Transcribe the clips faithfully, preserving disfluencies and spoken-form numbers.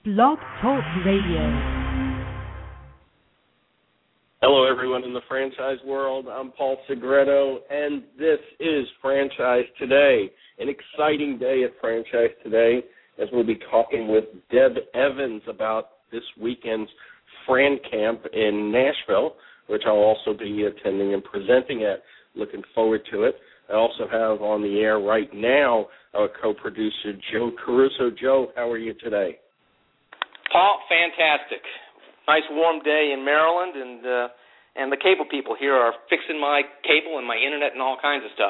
Blog Talk Radio. Hello, everyone in the franchise world. I'm Paul Segreto, and this is Franchise Today, an exciting day at Franchise Today, as we'll be talking with Deb Evans about this weekend's Fran Camp in Nashville, which I'll also be attending and presenting at. Looking forward to it. I also have on the air right now our co-producer, Joe Caruso. Joe, how are you today? Paul, fantastic. Nice warm day in Maryland, and uh, and the cable people here are fixing my cable and my internet and all kinds of stuff.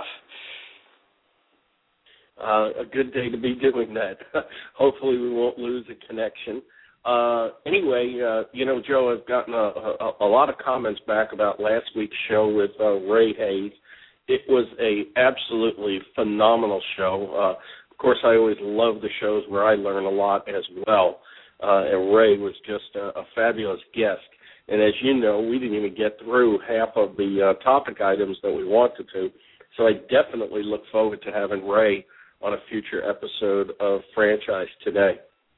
Uh, a good day to be doing that. Hopefully we won't lose a connection. Uh, anyway, uh, you know, Joe, I've gotten a, a, a lot of comments back about last week's show with uh, Ray Hayes. It was a absolutely phenomenal show. Uh, of course, I always love the shows where I learn a lot as well. Uh, and Ray was just a, a fabulous guest. And as you know, we didn't even get through half of the uh, topic items that we wanted to. So I definitely look forward to having Ray on a future episode of Franchise Today.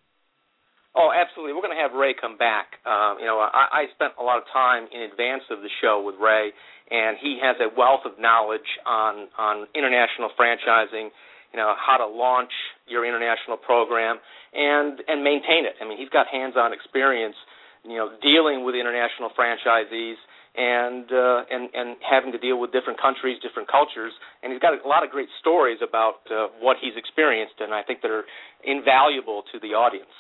Oh, absolutely. We're going to have Ray come back. Um, you know, I, I spent a lot of time in advance of the show with Ray, and he has a wealth of knowledge on, on international franchising, you know, how to launch your international program and and maintain it. I mean, he's got hands-on experience, you know, dealing with international franchisees and uh, and and having to deal with different countries, different cultures, and he's got a lot of great stories about uh, what he's experienced, and I think that are invaluable to the audience.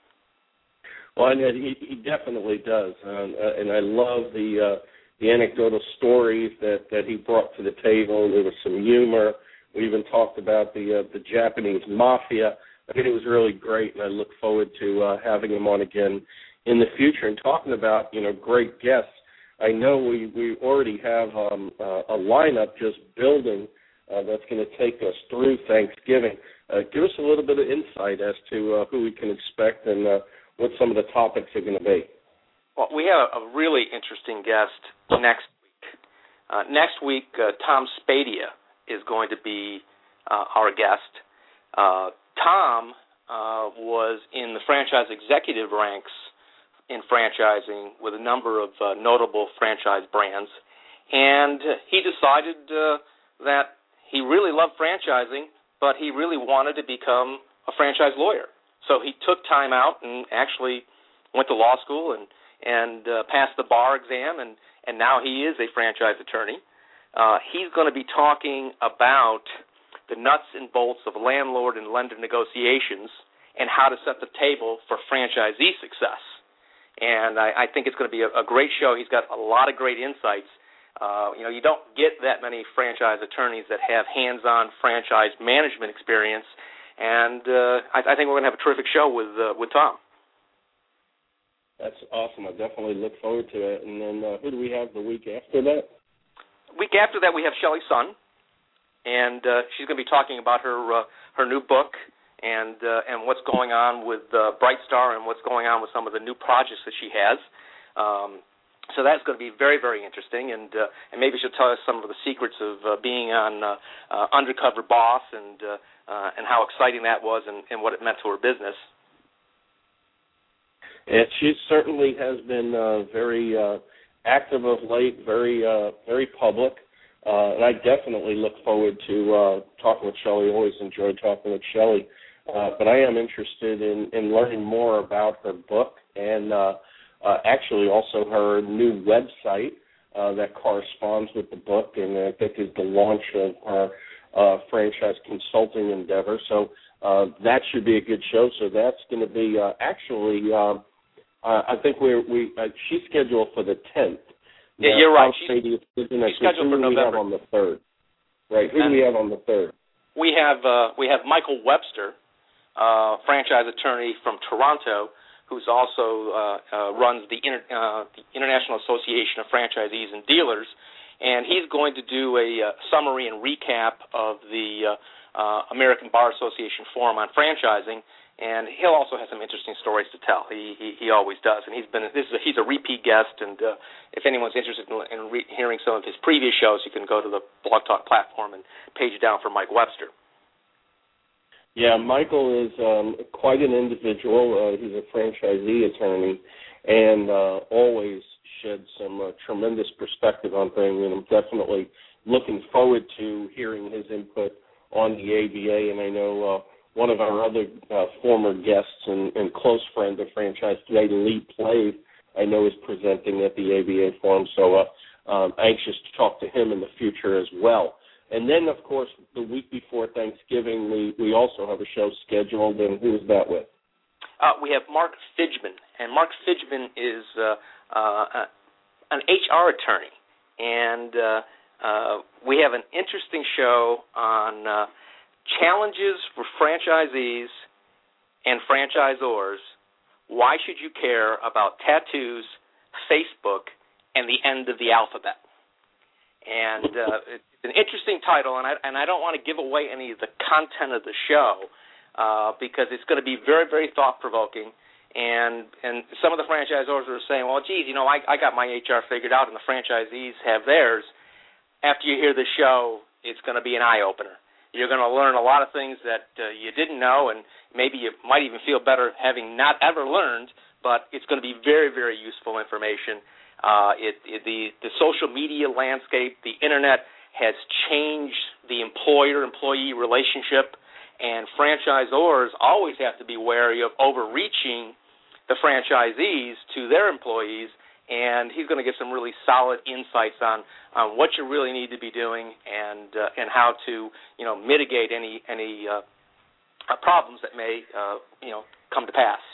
Well, and he, he definitely does, um, uh, and I love the uh, the anecdotal stories that, that he brought to the table. There was some humor. We even talked about the uh, the Japanese mafia. I mean, it was really great, and I look forward to uh, having him on again in the future. And talking about, you know, great guests, I know we, we already have um, uh, a lineup just building uh, that's going to take us through Thanksgiving. Uh, give us a little bit of insight as to uh, who we can expect and uh, what some of the topics are going to be. Well, we have a really interesting guest next week. Uh, next week, uh, Tom Spadia is going to be uh, our guest. Uh, Tom uh, was in the franchise executive ranks in franchising with a number of uh, notable franchise brands, and he decided uh, that he really loved franchising, but he really wanted to become a franchise lawyer. So he took time out and actually went to law school and, and uh, passed the bar exam, and, and now he is a franchise attorney. Uh, he's going to be talking about the nuts and bolts of landlord and lender negotiations and how to set the table for franchisee success. And I, I think it's going to be a, a great show. He's got a lot of great insights. Uh, you know, you don't get that many franchise attorneys that have hands-on franchise management experience, and uh, I, I think we're going to have a terrific show with uh, with Tom. That's awesome. I definitely look forward to it. And then uh, who do we have the week after that? Week after that, we have Shelley Sun, and uh, she's going to be talking about her uh, her new book and uh, and what's going on with uh, BrightStar and what's going on with some of the new projects that she has. Um, so that's going to be very, very interesting, and uh, and maybe she'll tell us some of the secrets of uh, being on uh, uh, Undercover Boss and uh, uh, and how exciting that was and, and what it meant to her business. And she certainly has been uh, very uh, active of late, very uh, very public. Uh, and I definitely look forward to uh, talking with Shelley. I always enjoy talking with Shelley. Uh, but I am interested in, in learning more about her book and uh, uh, actually also her new website uh, that corresponds with the book, and I think is the launch of her uh, franchise consulting endeavor. So uh, that should be a good show. So that's going to be uh, actually, uh, I think we're, we uh, she's scheduled for the tenth. Yeah, now, you're right. She's, she's scheduled for November. Who do we have on the third? Right. Who and do we have on the third? We have uh, we have Michael Webster, uh, franchise attorney from Toronto, who's also uh, uh, runs the, Inter- uh, the International Association of Franchisees and Dealers, and he's going to do a uh, summary and recap of the uh, uh, American Bar Association Forum on Franchising. And he'll also have some interesting stories to tell. He he, he always does, and he's been this is a, he's a repeat guest. And uh, if anyone's interested in, in re- hearing some of his previous shows, you can go to the Blog Talk platform and page down for Mike Webster. Yeah, Michael is um, quite an individual. Uh, he's a franchisee attorney and uh, always sheds some uh, tremendous perspective on things, and I'm definitely looking forward to hearing his input on the A B A. And I know uh, one of our other uh, former guests and, and close friend of Franchise Today, Lee Plave, I know is presenting at the A B A Forum, so uh, um, anxious to talk to him in the future as well. And then, of course, the week before Thanksgiving, we, we also have a show scheduled, and who is that with? Uh, we have Mark Fidgeman, and Mark Fidgeman is uh, uh, an H R attorney, and uh, uh, we have an interesting show on uh, challenges for franchisees and franchisors. Why should you care about tattoos, Facebook, and the end of the alphabet? And uh, it's an interesting title, and I, and I don't want to give away any of the content of the show uh, because it's going to be very, very thought-provoking. And and some of the franchisors are saying, well, geez, you know, I, I got my H R figured out, and the franchisees have theirs. After you hear the show, it's going to be an eye-opener. You're going to learn a lot of things that uh, you didn't know, and maybe you might even feel better having not ever learned, but it's going to be very, very useful information. Uh, it, it, the, the social media landscape, the Internet has changed the employer-employee relationship, and franchisors always have to be wary of overreaching the franchisees to their employees, and he's going to get some really solid insights on, on what you really need to be doing and uh, and how to, you know, mitigate any any uh, problems that may, uh, you know, come to pass.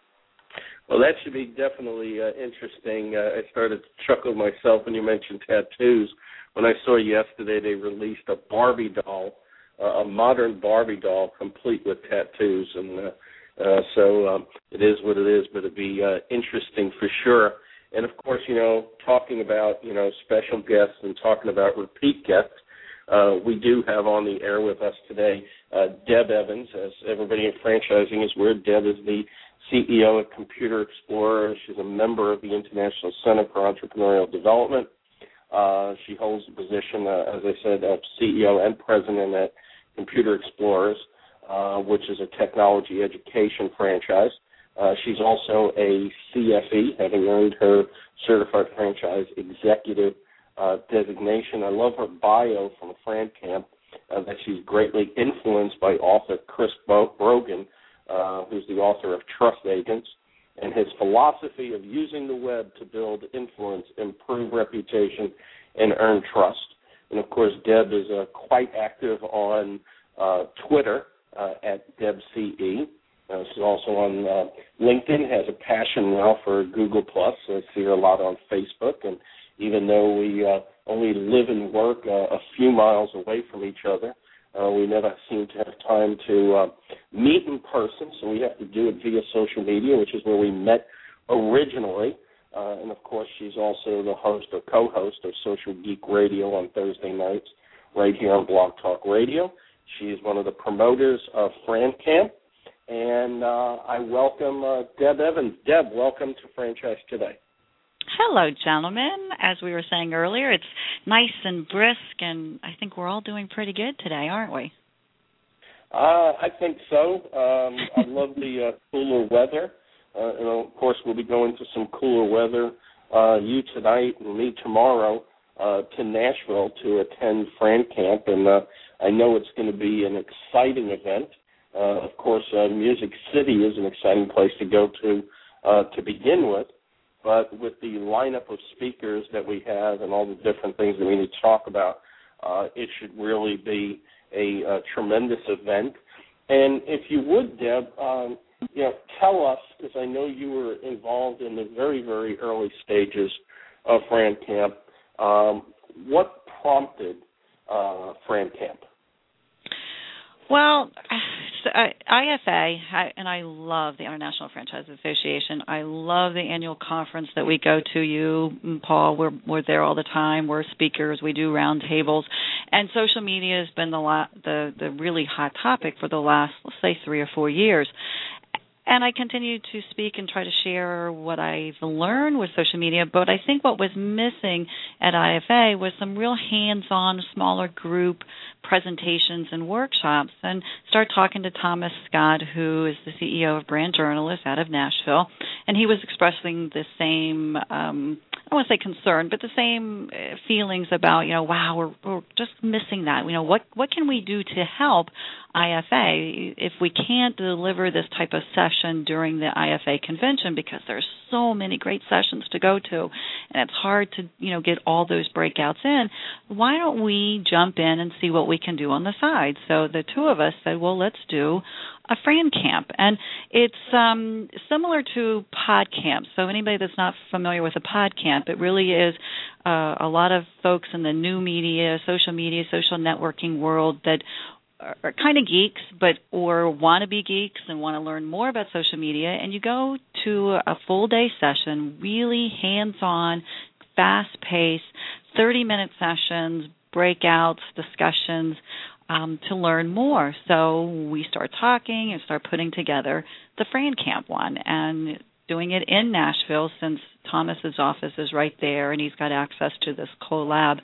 Well, that should be definitely uh, interesting. Uh, I started to chuckle myself when you mentioned tattoos. When I saw yesterday they released a Barbie doll, uh, a modern Barbie doll complete with tattoos. And uh, uh, so um, it is what it is, but it'd be uh, interesting for sure. And, of course, you know, talking about, you know, special guests and talking about repeat guests, uh, we do have on the air with us today uh, Deb Evans. As everybody in franchising is aware, Deb is the C E O at Computer Explorer. She's a member of the International Center for Entrepreneurial Development. Uh, she holds the position, uh, as I said, of C E O and president at Computer Explorers, uh, which is a technology education franchise. Uh, she's also a C F E, having earned her Certified Franchise Executive uh, designation. I love her bio from FranCamp, uh, that she's greatly influenced by author Chris Brogan, Uh, who's the author of Trust Agents, and his philosophy of using the web to build influence, improve reputation, and earn trust. And, of course, Deb is uh, quite active on uh, Twitter uh, at DebCE. Uh, she's also on uh, LinkedIn, has a passion now for Google Plus. I see her a lot on Facebook. And even though we uh, only live and work uh, a few miles away from each other, Uh, we never seem to have time to uh, meet in person, so we have to do it via social media, which is where we met originally. Uh, and, of course, she's also the host or co-host of Social Geek Radio on Thursday nights right here on Blog Talk Radio. She's one of the promoters of FranCamp. And uh, I welcome uh, Deb Evans. Deb, welcome to Franchise Today. Hello, gentlemen. As we were saying earlier, it's nice and brisk, and I think we're all doing pretty good today, aren't we? Uh, I think so. Um, I love the uh, cooler weather. Uh, and, of course, we'll be going to some cooler weather, uh, you tonight and me tomorrow, uh, to Nashville to attend FranCamp. And uh, I know it's going to be an exciting event. Uh, of course, uh, Music City is an exciting place to go to uh, to begin with. But with the lineup of speakers that we have and all the different things that we need to talk about, uh, it should really be a, a tremendous event. And if you would, Deb, um, you know, tell us, because I know you were involved in the very, very early stages of FranCamp, um, what prompted uh, FranCamp? Well, so I F A, I, and I love the International Franchise Association. I love the annual conference that we go to. You and Paul, we're, we're there all the time. We're speakers. We do round tables. And social media has been the, la- the, the really hot topic for the last, let's say, three or four years. and I continue to speak and try to share what I've learned with social media, but I think what was missing at I F A was some real hands-on, smaller group presentations and workshops, and start talking to Thomas Scott, who is the C E O of Brand Journalists out of Nashville, and he was expressing the same, um, I don't want to say concern, but the same feelings about, you know, wow, we're, we're just missing that. You know, what, what can we do to help I F A if we can't deliver this type of session during the I F A convention, because there's so many great sessions to go to, and it's hard to, you know, get all those breakouts in. Why don't we jump in and see what we can do on the side? So the two of us said, well, let's do a Fran Camp, and it's um, similar to pod camps. So anybody that's not familiar with a pod camp, it really is uh, a lot of folks in the new media, social media, social networking world that are kind of geeks, but or want to be geeks and want to learn more about social media, and you go to a full day session, really hands-on, fast-paced, thirty-minute sessions, breakouts, discussions, um, to learn more. So we start talking and start putting together the Fran Camp one, and doing it in Nashville since Thomas's office is right there, and he's got access to this collab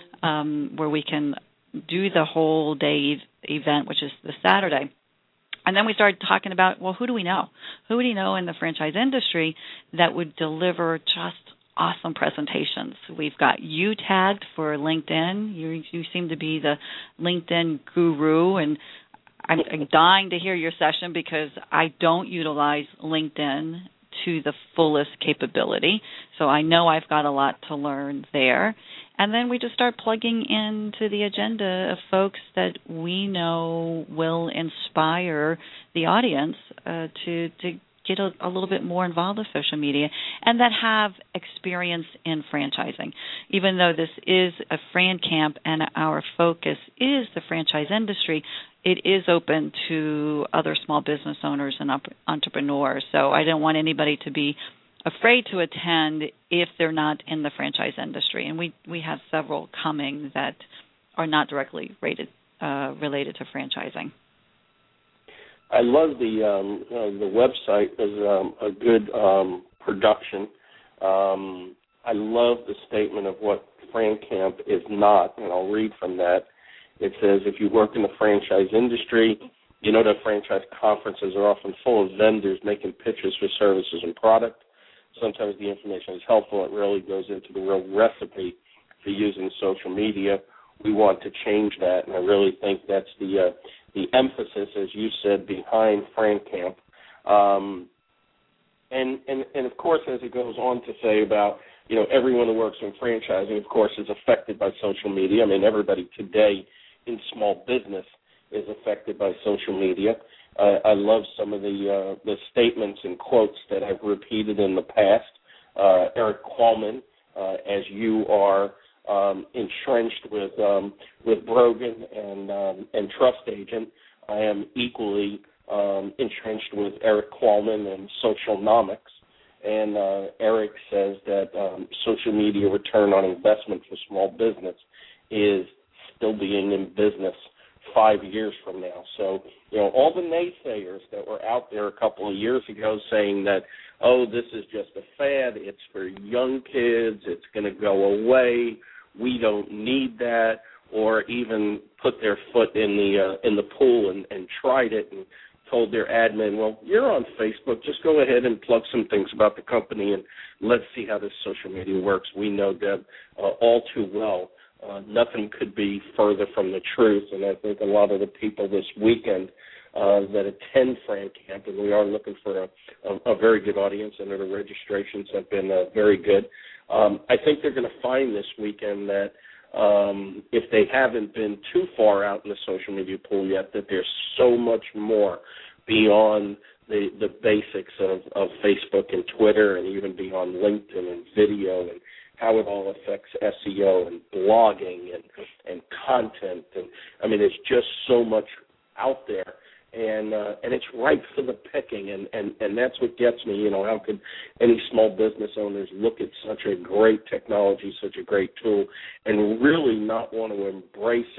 um, where we can do the whole day event, which is the Saturday. And then we started talking about, well, who do we know? Who do we know in the franchise industry that would deliver just awesome presentations? We've got you tagged for LinkedIn. You, you seem to be the LinkedIn guru, and I'm, I'm dying to hear your session because I don't utilize LinkedIn to the fullest capability. So I know I've got a lot to learn there. And then we just start plugging into the agenda of folks that we know will inspire the audience uh, to to get a, a little bit more involved with social media and that have experience in franchising. Even though this is a Fran Camp and our focus is the franchise industry, it is open to other small business owners and entrepreneurs. So I don't want anybody to be afraid to attend if they're not in the franchise industry. And we, we have several coming that are not directly rated, uh, related to franchising. I love the um, uh, the website is um, a good um, production. Um, I love the statement of what Fran Camp is not, and I'll read from that. It says, if you work in the franchise industry, you know that franchise conferences are often full of vendors making pitches for services and product. Sometimes the information is helpful. It really goes into the real recipe for using social media. We want to change that, and I really think that's the uh, the emphasis, as you said, behind Fran Camp. Um, and, and, and, of course, as it goes on to say about, you know, everyone who works in franchising, of course, is affected by social media. I mean, everybody today in small business is affected by social media. Uh, I love some of the uh, the statements and quotes that I've repeated in the past. Uh, Eric Qualman, uh, as you are um, entrenched with um, with Brogan and um, and Trust Agent, I am equally um, entrenched with Eric Qualman and Socialnomics. And uh, Eric says that um, social media return on investment for small business is still being in business five years from now. So, you know, all the naysayers that were out there a couple of years ago saying that, oh, this is just a fad, it's for young kids, it's going to go away, we don't need that, or even put their foot in the uh, in the pool and, and tried it and told their admin, well, you're on Facebook, just go ahead and plug some things about the company and let's see how this social media works. We know, Deb, uh, all too well. Uh, nothing could be further from the truth, and I think a lot of the people this weekend uh, that attend Fran Camp, and we are looking for a, a, a very good audience, and the registrations have been uh, very good. Um, I think they're going to find this weekend that um, if they haven't been too far out in the social media pool yet, that there's so much more beyond the, the basics of, of Facebook and Twitter and even beyond LinkedIn and video and how it all affects S E O and blogging and and content. And, I mean, there's just so much out there, and uh, and it's ripe for the picking, and, and, and that's what gets me. You know, how could any small business owners look at such a great technology, such a great tool, and really not want to embrace it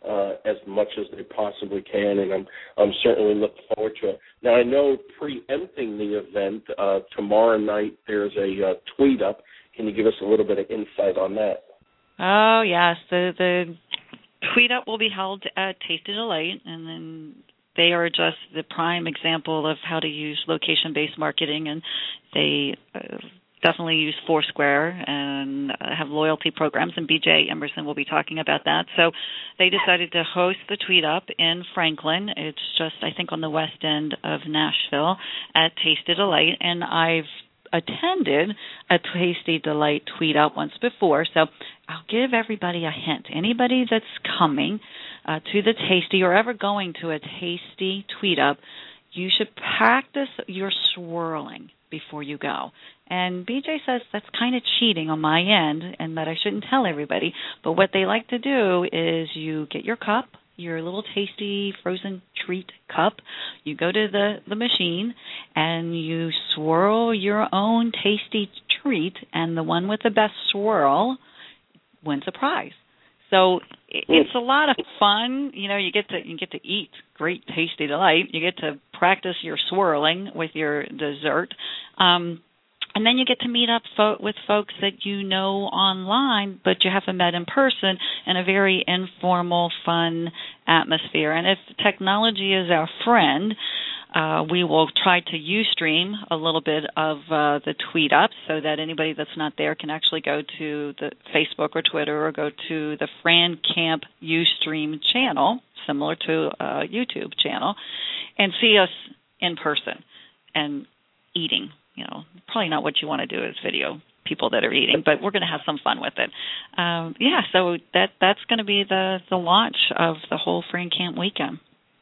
uh, as much as they possibly can, and I'm I'm certainly looking forward to it. Now, I know preempting the event, uh, tomorrow night there's a uh, tweet up. Can you give us a little bit of insight on that? Oh, yes. The the tweet up will be held at Tasty Delight, and then they are just the prime example of how to use location-based marketing, and they uh, definitely use Foursquare and uh, have loyalty programs, and B J Emerson will be talking about that. So they decided to host the tweet up in Franklin. It's just, I think, on the west end of Nashville at Tasty Delight, and I've attended a Tasty Delight tweet up once before, so I'll give everybody a hint. Anybody that's coming uh, to the Tasty or ever going to a Tasty tweet up, you should practice your swirling before you go. And B J says that's kind of cheating on my end and that I shouldn't tell everybody, but what they like to do is you get your cup, your little tasty frozen treat cup, you go to the, the machine and you swirl your own tasty treat, and the one with the best swirl wins a prize. So it's a lot of fun. You know, you get to you get to eat great Tasty Delight. You get to practice your swirling with your dessert. Um, And then you get to meet up fo- with folks that you know online, but you haven't met in person, in a very informal, fun atmosphere. And if technology is our friend, uh, we will try to Ustream a little bit of uh, the tweet up so that anybody that's not there can actually go to the Facebook or Twitter or go to the Fran Camp Ustream channel, similar to a YouTube channel, and see us in person and eating. You know, probably not what you want to do is video people that are eating, but we're going to have some fun with it. Um, yeah, so that that's going to be the, the launch of the whole Fran Camp weekend.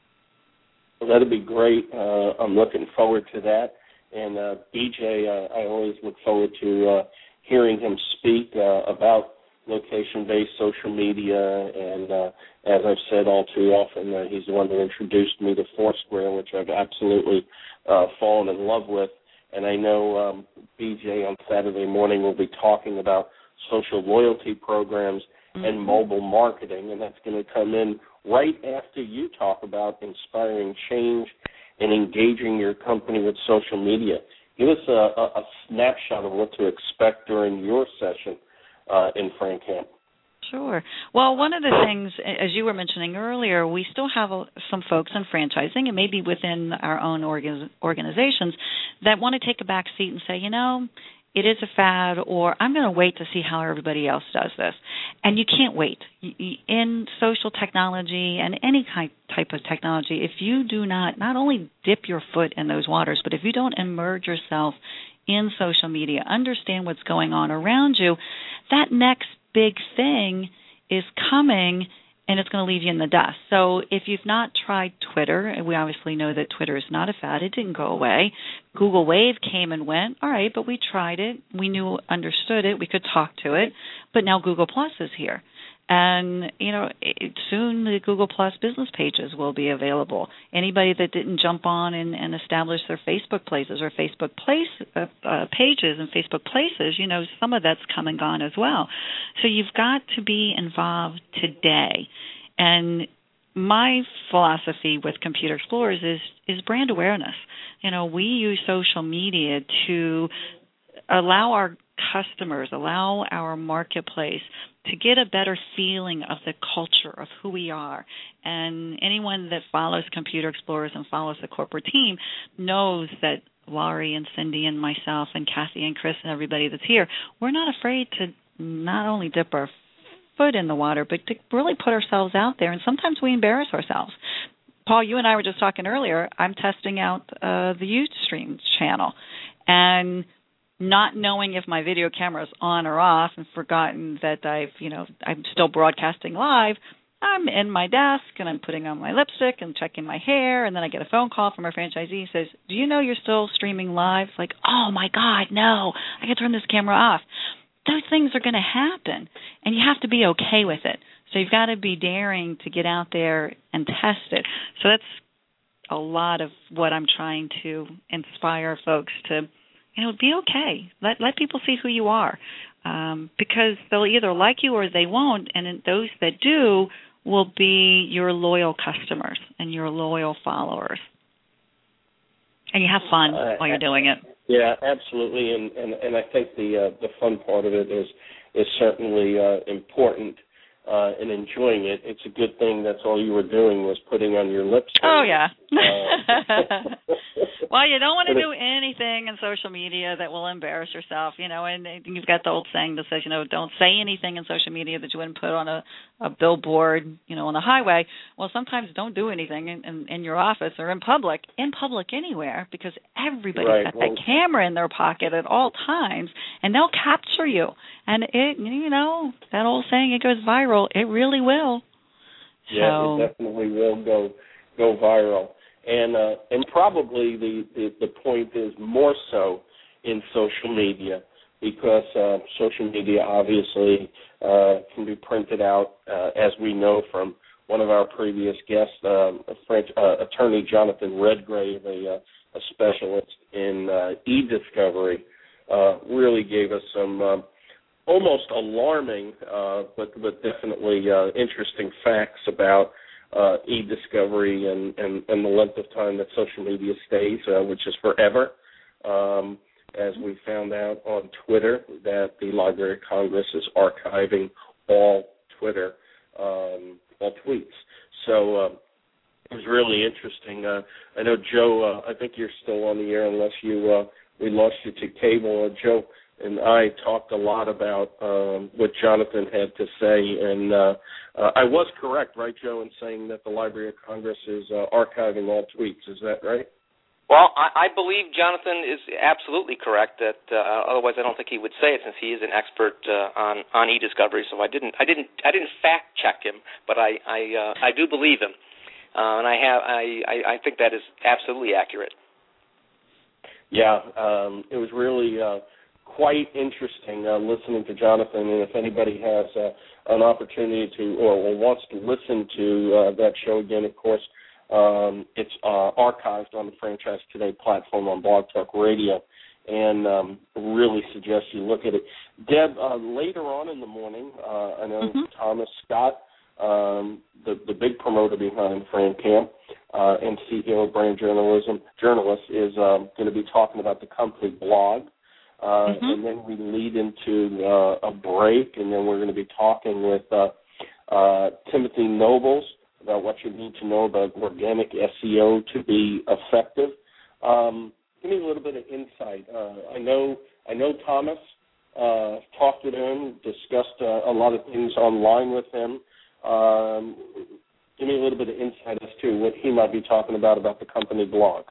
Well, that'll be great. Uh, I'm looking forward to that. And uh, B J, uh, I always look forward to uh, hearing him speak uh, about location-based social media. And uh, as I've said all too often, uh, he's the one that introduced me to Foursquare, which I've absolutely uh, fallen in love with. And I know um, B J on Saturday morning will be talking about social loyalty programs mm-hmm. and mobile marketing, and that's going to come in right after you talk about inspiring change and engaging your company with social media. Give us a, a, a snapshot of what to expect during your session uh, in Fran Camp. Sure. Well, one of the things, as you were mentioning earlier, we still have some folks in franchising and maybe within our own organ- organizations that want to take a back seat and say, you know, it is a fad, or I'm going to wait to see how everybody else does this. And you can't wait. In social technology and any kind, type of technology, if you do not not only dip your foot in those waters, but if you don't immerse yourself in social media, understand what's going on around you, that next big thing is coming, and it's going to leave you in the dust. So if you've not tried Twitter, and we obviously know that Twitter is not a fad, it didn't go away. Google Wave came and went, all right, but we tried it. We knew, understood it. We could talk to it. But now Google Plus is here. And, you know, it, soon the Google Plus business pages will be available. Anybody that didn't jump on and, and establish their Facebook places or Facebook place uh, uh, pages and Facebook places, you know, some of that's come and gone as well. So you've got to be involved today. And my philosophy with Computer Explorers is, is brand awareness. You know, we use social media to allow our customers, allow our marketplace to get a better feeling of the culture of who we are. And anyone that follows Computer Explorers and follows the corporate team knows that Laurie and Cindy and myself and Kathy and Chris and everybody that's here, we're not afraid to not only dip our foot in the water, but to really put ourselves out there. And sometimes we embarrass ourselves. Paul, you and I were just talking earlier. I'm testing out uh, the Ustream channel. And not knowing if my video camera is on or off and forgotten that I've, you know, I'm still broadcasting live, I'm in my desk and I'm putting on my lipstick and checking my hair, and then I get a phone call from our franchisee who says, do you know you're still streaming live? It's like, oh, my God, no, I can turn this camera off. Those things are going to happen, and you have to be okay with it. So you've got to be daring to get out there and test it. So that's a lot of what I'm trying to inspire folks to, you know, be okay. Let let people see who you are, um, because they'll either like you or they won't, and those that do will be your loyal customers and your loyal followers. And you have fun uh, while you're doing it. Yeah, absolutely. And, and, and I think the uh, the fun part of it is is certainly uh, important uh, in enjoying it. It's a good thing that's all you were doing was putting on your lipstick. Oh, yeah. Uh, well, you don't want to do anything in social media that will embarrass yourself, you know, and you've got the old saying that says, you know, don't say anything in social media that you wouldn't put on a, a billboard, you know, on the highway. Well, sometimes don't do anything in, in, in your office or in public, in public anywhere, because everybody's right. got well, that camera in their pocket at all times, and they'll capture you. And it, you know, that old saying, it goes viral. It really will. Yeah, so. It definitely will go go viral. And uh, and probably the, the, the point is more so in social media, because uh, social media obviously uh, can be printed out, uh, as we know from one of our previous guests, uh, French, uh, attorney Jonathan Redgrave, a, uh, a specialist in uh, e-discovery, uh, really gave us some uh, almost alarming, uh, but, but definitely uh, interesting facts about Uh, e-discovery and, and, and the length of time that social media stays, uh, which is forever. Um, as we found out on Twitter, that the Library of Congress is archiving all Twitter, um, all tweets. So uh, it was really interesting. Uh, I know, Joe, uh, I think you're still on the air unless you uh, we lost you to cable. Uh, Joe and I talked a lot about um, what Jonathan had to say, and uh, uh, I was correct, right, Joe, in saying that the Library of Congress is uh, archiving all tweets. Is that right? Well, I, I believe Jonathan is absolutely correct. That uh, otherwise, I don't think he would say it, since he is an expert uh, on on e-discovery. So I didn't, I didn't, I didn't fact check him, but I, I, uh, I do believe him, uh, and I have, I, I, I think that is absolutely accurate. Yeah, um, it was really Uh, quite interesting uh, listening to Jonathan, and if anybody has uh, an opportunity to or, or wants to listen to uh, that show again, of course, um, it's uh, archived on the Franchise Today platform on Blog Talk Radio, and um, really suggest you look at it. Deb, uh, later on in the morning, uh, I know mm-hmm. Thomas Scott, um, the, the big promoter behind FranCam uh, and C E O of Brand Journalism, Journalist, is um, going to be talking about the company blog. Uh, mm-hmm. And then we lead into uh, a break, and then we're going to be talking with uh, uh, Timothy Nobles about what you need to know about organic S E O to be effective. Um, give me a little bit of insight. Uh, I know I know Thomas, uh, talked with him, discussed uh, a lot of things online with him. Um, give me a little bit of insight as to what he might be talking about about the company blog.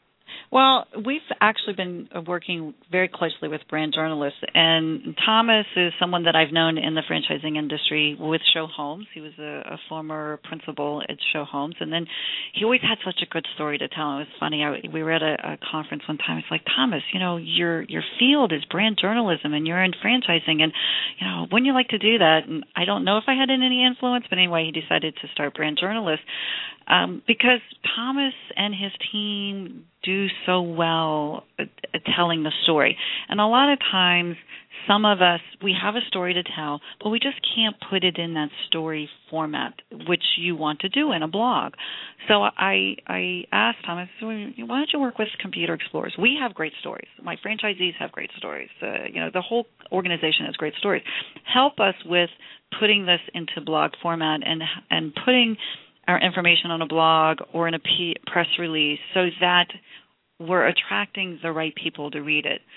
Well, we've actually been working very closely with Brand Journalists, and Thomas is someone that I've known in the franchising industry with Show Homes. He was a, a former principal at Show Homes, and then he always had such a good story to tell. It was funny. I, we were at a, a conference one time. It's like, Thomas, you know, your your field is brand journalism, and you're in franchising, and, you know, wouldn't you like to do that? And I don't know if I had any influence, but anyway, he decided to start Brand Journalist um, because Thomas and his team do so well at, at telling the story. And a lot of times, some of us, we have a story to tell, but we just can't put it in that story format, which you want to do in a blog. So I I asked Thomas, why don't you work with Computer Explorers? We have great stories. My franchisees have great stories. Uh, you know, the whole organization has great stories. Help us with putting this into blog format and and putting our information on a blog or in a P- press release so that we're attracting the right people to read it,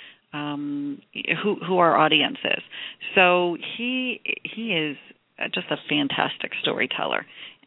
um, who who our audience is. So he he is just a fantastic storyteller,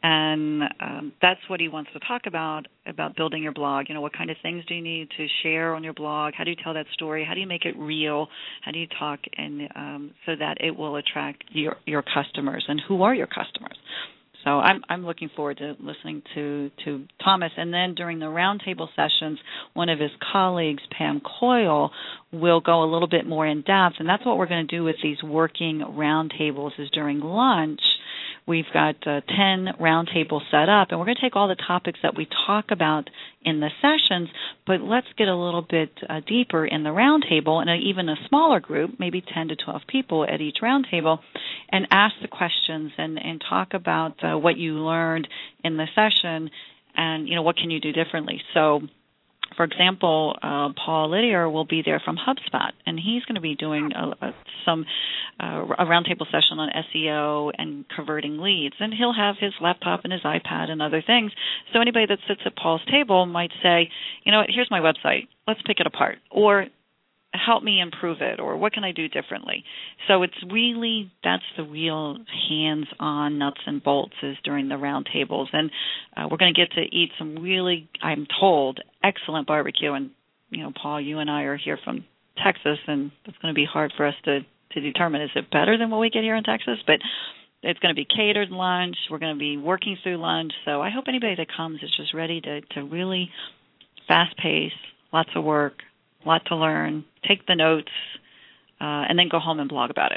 and um, that's what he wants to talk about, about building your blog. You know, what kind of things do you need to share on your blog? How do you tell that story? How do you make it real? How do you talk and um, so that it will attract your, your customers? And who are your customers? So I'm I'm looking forward to listening to, to Thomas. And then during the roundtable sessions, one of his colleagues, Pam Coyle, will go a little bit more in depth. And that's what we're going to do with these working roundtables is during lunch, we've got uh, ten roundtables set up, and we're going to take all the topics that we talk about in the sessions, but let's get a little bit uh, deeper in the roundtable, and a, even a smaller group, maybe ten to twelve people at each roundtable, and ask the questions and, and talk about uh, what you learned in the session, and, you know, what can you do differently. So, for example, uh, Paul Lydier will be there from HubSpot, and he's going to be doing a, a, some uh, a roundtable session on S E O and converting leads. And he'll have his laptop and his iPad and other things. So anybody that sits at Paul's table might say, you know what, here's my website. Let's pick it apart. Or help me improve it, or what can I do differently? So it's really, that's the real hands-on nuts and bolts is during the roundtables. And uh, we're going to get to eat some really, I'm told, excellent barbecue. And, you know, Paul, you and I are here from Texas, and it's going to be hard for us to, to determine, is it better than what we get here in Texas? But it's going to be catered lunch. We're going to be working through lunch. So I hope anybody that comes is just ready to, to really fast-paced, lots of work, a lot to learn, take the notes, uh, and then go home and blog about it.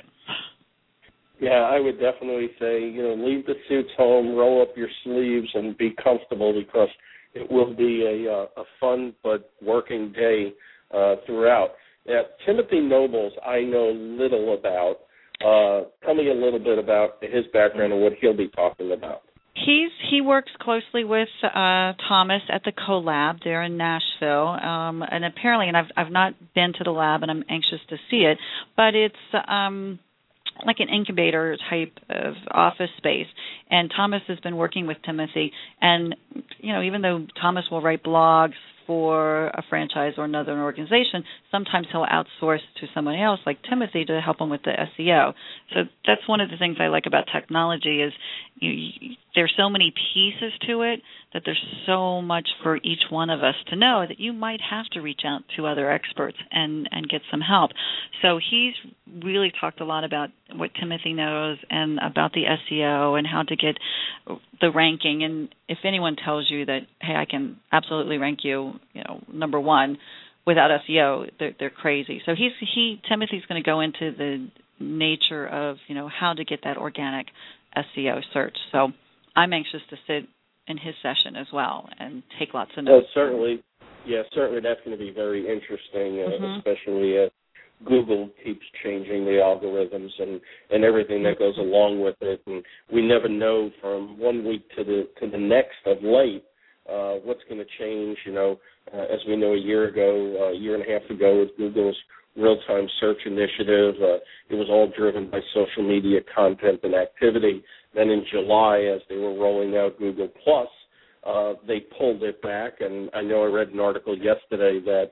Yeah, I would definitely say, you know, leave the suits home, roll up your sleeves, and be comfortable, because it will be a, uh, a fun but working day uh, throughout. Now, Timothy Nobles, I know little about. Uh, tell me a little bit about his background and what he'll be talking about. He's he works closely with uh, Thomas at the CoLab there in Nashville, um, and apparently, and I've I've not been to the lab, and I'm anxious to see it, but it's um, like an incubator type of office space. And Thomas has been working with Timothy, and you know, even though Thomas will write blogs for a franchise or another organization, sometimes he'll outsource to someone else like Timothy to help him with the S E O. So that's one of the things I like about technology is you, you, there's so many pieces to it that there's so much for each one of us to know that you might have to reach out to other experts and, and get some help. So he's really talked a lot about what Timothy knows and about the S E O and how to get the ranking. And if anyone tells you that, hey, I can absolutely rank you, you know, number one without S E O, they're, they're crazy. So he's he Timothy's going to go into the nature of, you know, how to get that organic S E O search. So I'm anxious to sit in his session as well and take lots of notes. Well, certainly, yeah, certainly that's going to be very interesting, uh, mm-hmm. especially as Google keeps changing the algorithms and, and everything that goes along with it, and we never know from one week to the to the next of late uh, what's going to change. You know, uh, as we know, a year ago, a year and a half ago, with Google's real-time search initiative, uh, it was all driven by social media content and activity. Then in July, as they were rolling out Google Plus, uh, they pulled it back, and I know I read an article yesterday that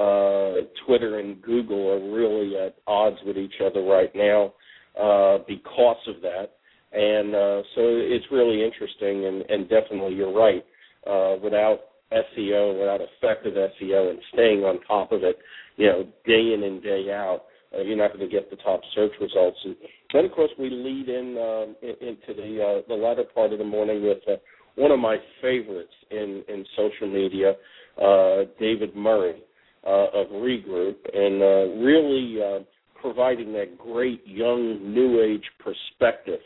uh, Twitter and Google are really at odds with each other right now uh, because of that. And uh, so it's really interesting, and, and definitely you're right. Uh, without S E O, without effective S E O and staying on top of it, you know, day in and day out, uh, you're not going to get the top search results. And then, of course, we lead in, um, in into the uh, the latter part of the morning with uh, one of my favorites in, in social media, uh, David Murray uh, of Regroup, and uh, really uh, providing that great young new age perspective.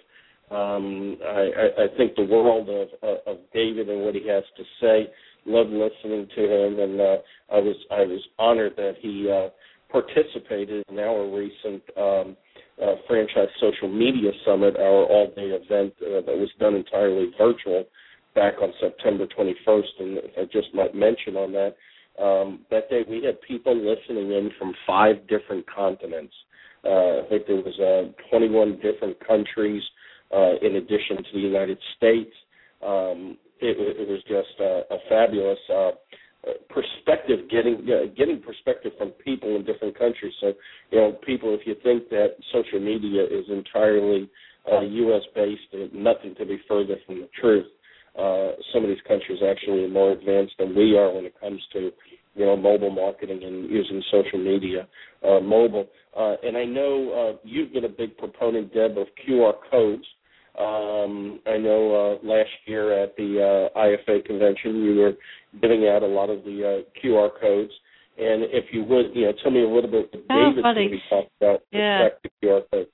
Um, I, I think the world of, of David and what he has to say. Love listening to him, and uh, I was I was honored that he uh, participated in our recent um, uh, Franchise Social Media Summit, our all-day event uh, that was done entirely virtual back on September twenty-first. And if I just might mention on that, um, that day we had people listening in from five different continents. Uh, I think there was uh, twenty-one different countries uh, in addition to the United States. Um, It, it was just a, a fabulous uh, perspective, getting uh, getting perspective from people in different countries. So, you know, people, if you think that social media is entirely uh, U S based, nothing to be further from the truth. Uh, some of these countries actually are more advanced than we are when it comes to, you know, mobile marketing and using social media uh, mobile. Uh, and I know uh, you've been a big proponent, Deb, of Q R codes. Um, I know uh, last year at the uh, I F A convention you were giving out a lot of the uh, Q R codes, and if you would, you know, tell me a little bit what oh, David's going to be talking about with yeah. respect to Q R codes.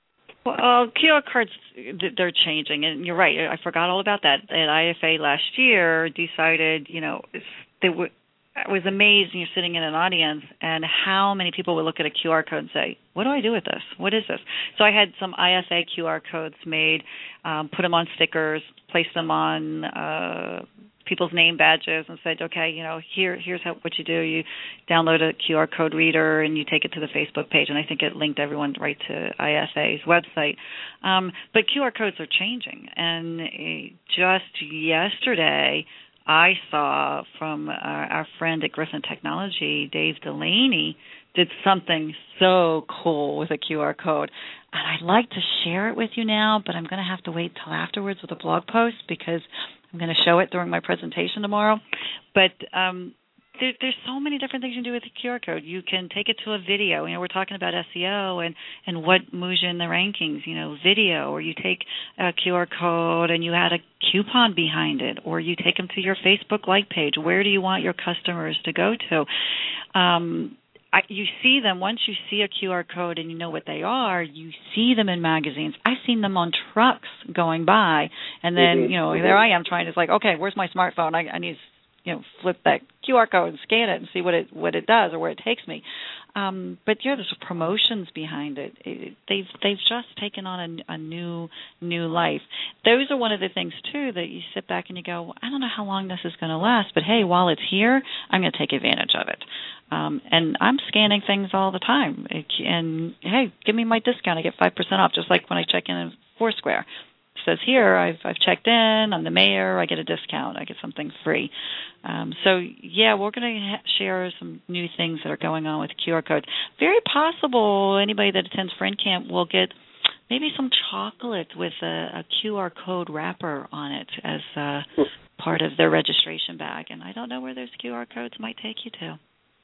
Well, Q R codes, they're changing, and you're right. I forgot all about that. At I F A last year, decided, you know, they were, I was amazed when you're sitting in an audience and how many people would look at a Q R code and say, what do I do with this? What is this? So I had some I F A Q R codes made, um, put them on stickers, placed them on uh, people's name badges and said, okay, you know, here, here's how, what you do. You download a Q R code reader and you take it to the Facebook page, and I think it linked everyone right to I F A's website. Um, but Q R codes are changing, and uh, just yesterday I saw from uh, our friend at Griffin Technology, Dave Delaney, did something so cool with a Q R code. And I'd like to share it with you now, but I'm going to have to wait till afterwards with a blog post because I'm going to show it during my presentation tomorrow. But um, there, there's so many different things you can do with the Q R code. You can take it to a video. You know, we're talking about S E O and, and what moves you in the rankings, you know, video, or you take a Q R code and you add a coupon behind it, or you take them to your Facebook like page. Where do you want your customers to go to? Um, I, you see them, once you see a Q R code and you know what they are, you see them in magazines. I've seen them on trucks going by, and then, mm-hmm. you know, there I am trying to, like, okay, where's my smartphone? I, I need to, you know, flip that Q R code and scan it and see what it what it does or where it takes me. Um, but yeah, there's promotions behind it. it. They've they've just taken on a, a new new life. Those are one of the things too that you sit back and you go, I don't know how long this is going to last, but hey, while it's here, I'm going to take advantage of it. Um, and I'm scanning things all the time. It, and hey, give me my discount. I get five percent off, just like when I check in in Foursquare. It says here, I've I've checked in, I'm the mayor, I get a discount, I get something free. Um, so, yeah, we're going to ha- share some new things that are going on with Q R codes. Very possible anybody that attends FriendCamp will get maybe some chocolate with a, a Q R code wrapper on it as uh, part of their registration bag. And I don't know where those Q R codes might take you to.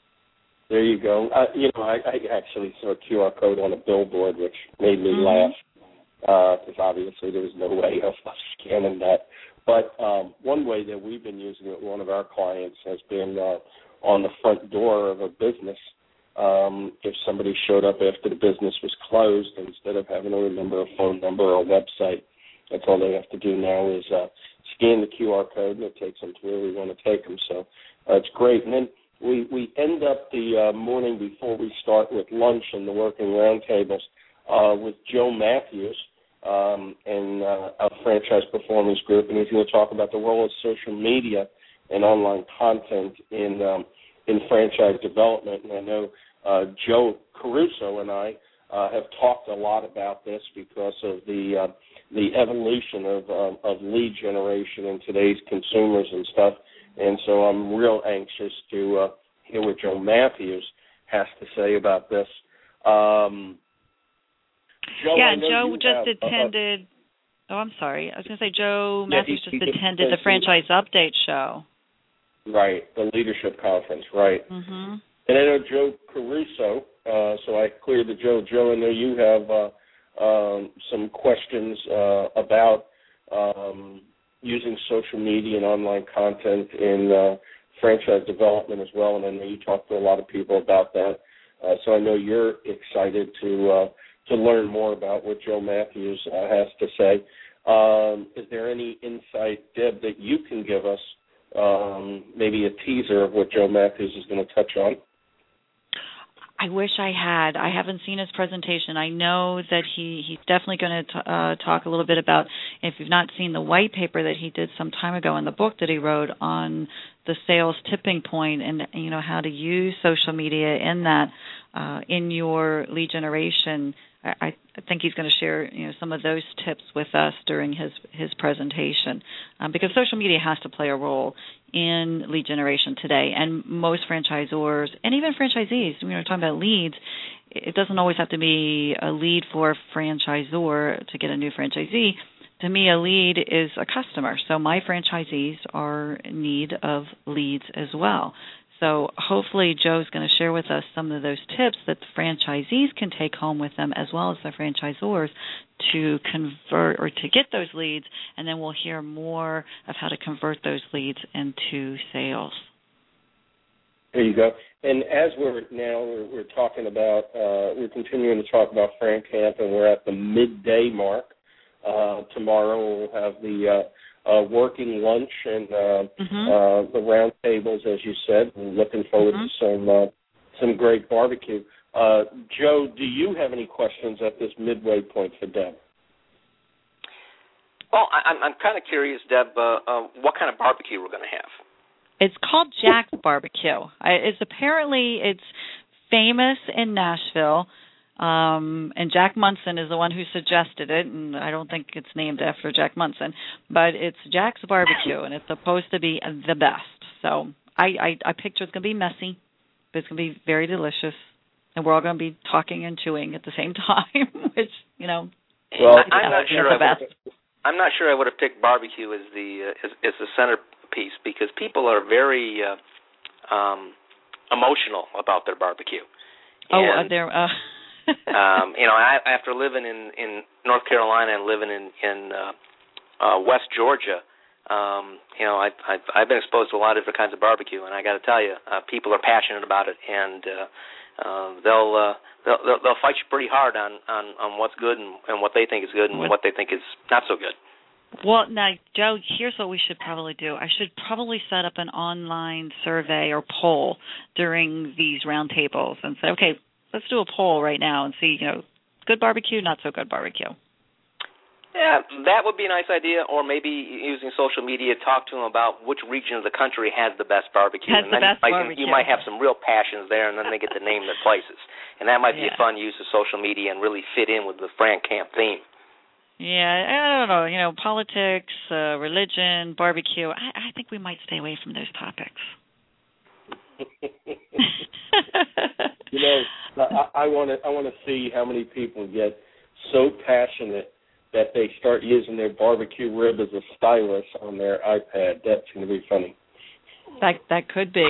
There you go. Uh, you know, I, I actually saw a Q R code on a billboard, which made me mm-hmm. laugh. Because uh, obviously there was no way of, of scanning that. But um, one way that we've been using it, one of our clients, has been uh, on the front door of a business. Um, if somebody showed up after the business was closed, instead of having to remember a phone number or a website, that's all they have to do now is uh, scan the Q R code, and it takes them to where we want to take them. So uh, it's great. And then we, we end up the uh, morning before we start with lunch and the working roundtables uh, with Joe Matthews. Um, and uh, our Franchise Performance Group, and he's going to talk about the role of social media and online content in um, in franchise development. And I know uh, Joe Caruso and I uh, have talked a lot about this because of the uh, the evolution of um, of lead generation in today's consumers and stuff. And so I'm real anxious to uh, hear what Joe Matthews has to say about this. Um, Joe, yeah, Joe just have, attended. Uh, oh, I'm sorry. I was going to say Joe yeah, Matthews he, just he attended the he, Franchise Update show. Right, the leadership conference, right. Mm-hmm. And I know Joe Caruso, uh, so I cleared the Joe. Joe, I know you have uh, um, some questions uh, about um, using social media and online content in uh, franchise development as well, and I know you talk to a lot of people about that. Uh, so I know you're excited to uh, to learn more about what Joe Matthews uh, has to say. Um, is there any insight, Deb, that you can give us, um, maybe a teaser of what Joe Matthews is going to touch on? I wish I had. I haven't seen his presentation. I know that he, he's definitely going to uh, talk a little bit about, if you've not seen the white paper that he did some time ago in the book that he wrote on the sales tipping point and, you know, how to use social media in that, uh, in your lead generation. I, I think he's going to share, you know, some of those tips with us during his his presentation, um, because social media has to play a role in lead generation today. And most franchisors and even franchisees, when we're talking about leads, it doesn't always have to be a lead for a franchisor to get a new franchisee. To me, a lead is a customer. So my franchisees are in need of leads as well. So hopefully Joe's going to share with us some of those tips that the franchisees can take home with them as well as the franchisors to convert or to get those leads, and then we'll hear more of how to convert those leads into sales. There you go. And as we're now, we're, we're talking about, uh, we're continuing to talk about Fran Camp, and we're at the midday mark. Uh, tomorrow we'll have the uh, uh, working lunch and uh, mm-hmm. uh, the round tables, as you said. We're looking forward mm-hmm. to some uh, some great barbecue. Uh, Joe, do you have any questions at this midway point for Deb? Well, I, I'm, I'm kind of curious, Deb, uh, uh, what kind of barbecue we're going to have. It's called Jack's Barbecue. I, it's apparently it's famous in Nashville, um, and Jack Munson is the one who suggested it, and I don't think it's named after Jack Munson, but it's Jack's Barbecue, and it's supposed to be the best. So I, I, I picture it's going to be messy, but it's going to be very delicious, and we're all going to be talking and chewing at the same time, which, you know, well, I'm not sure the best. I'm not sure I would have picked barbecue as the uh, as, as the centerpiece because people are very uh, um, emotional about their barbecue. Oh, and, uh, they're. Uh... um, you know, I, after living in, in North Carolina and living in in uh, uh, West Georgia, um, you know, I, I've I've been exposed to a lot of different kinds of barbecue, and I got to tell you, uh, people are passionate about it, and uh, uh, they'll. Uh, They'll, they'll, they'll fight you pretty hard on, on, on what's good and, and what they think is good and what they think is not so good. Well, now, Joe, here's what we should probably do. I should probably set up an online survey or poll during these roundtables and say, okay, let's do a poll right now and see, you know, good barbecue, not so good barbecue. Yeah, that would be a nice idea, or maybe using social media, talk to them about which region of the country has the best barbecue. Has and the then best you might, barbecue. You might have some real passions there, and then they get to name their places. And that might be yeah. a fun use of social media and really fit in with the Fran Camp theme. Yeah, I don't know. You know, politics, uh, religion, barbecue. I, I think we might stay away from those topics. You know, I want to I want to see how many people get so passionate that they start using their barbecue rib as a stylus on their iPad. That's going to be funny. That that could be.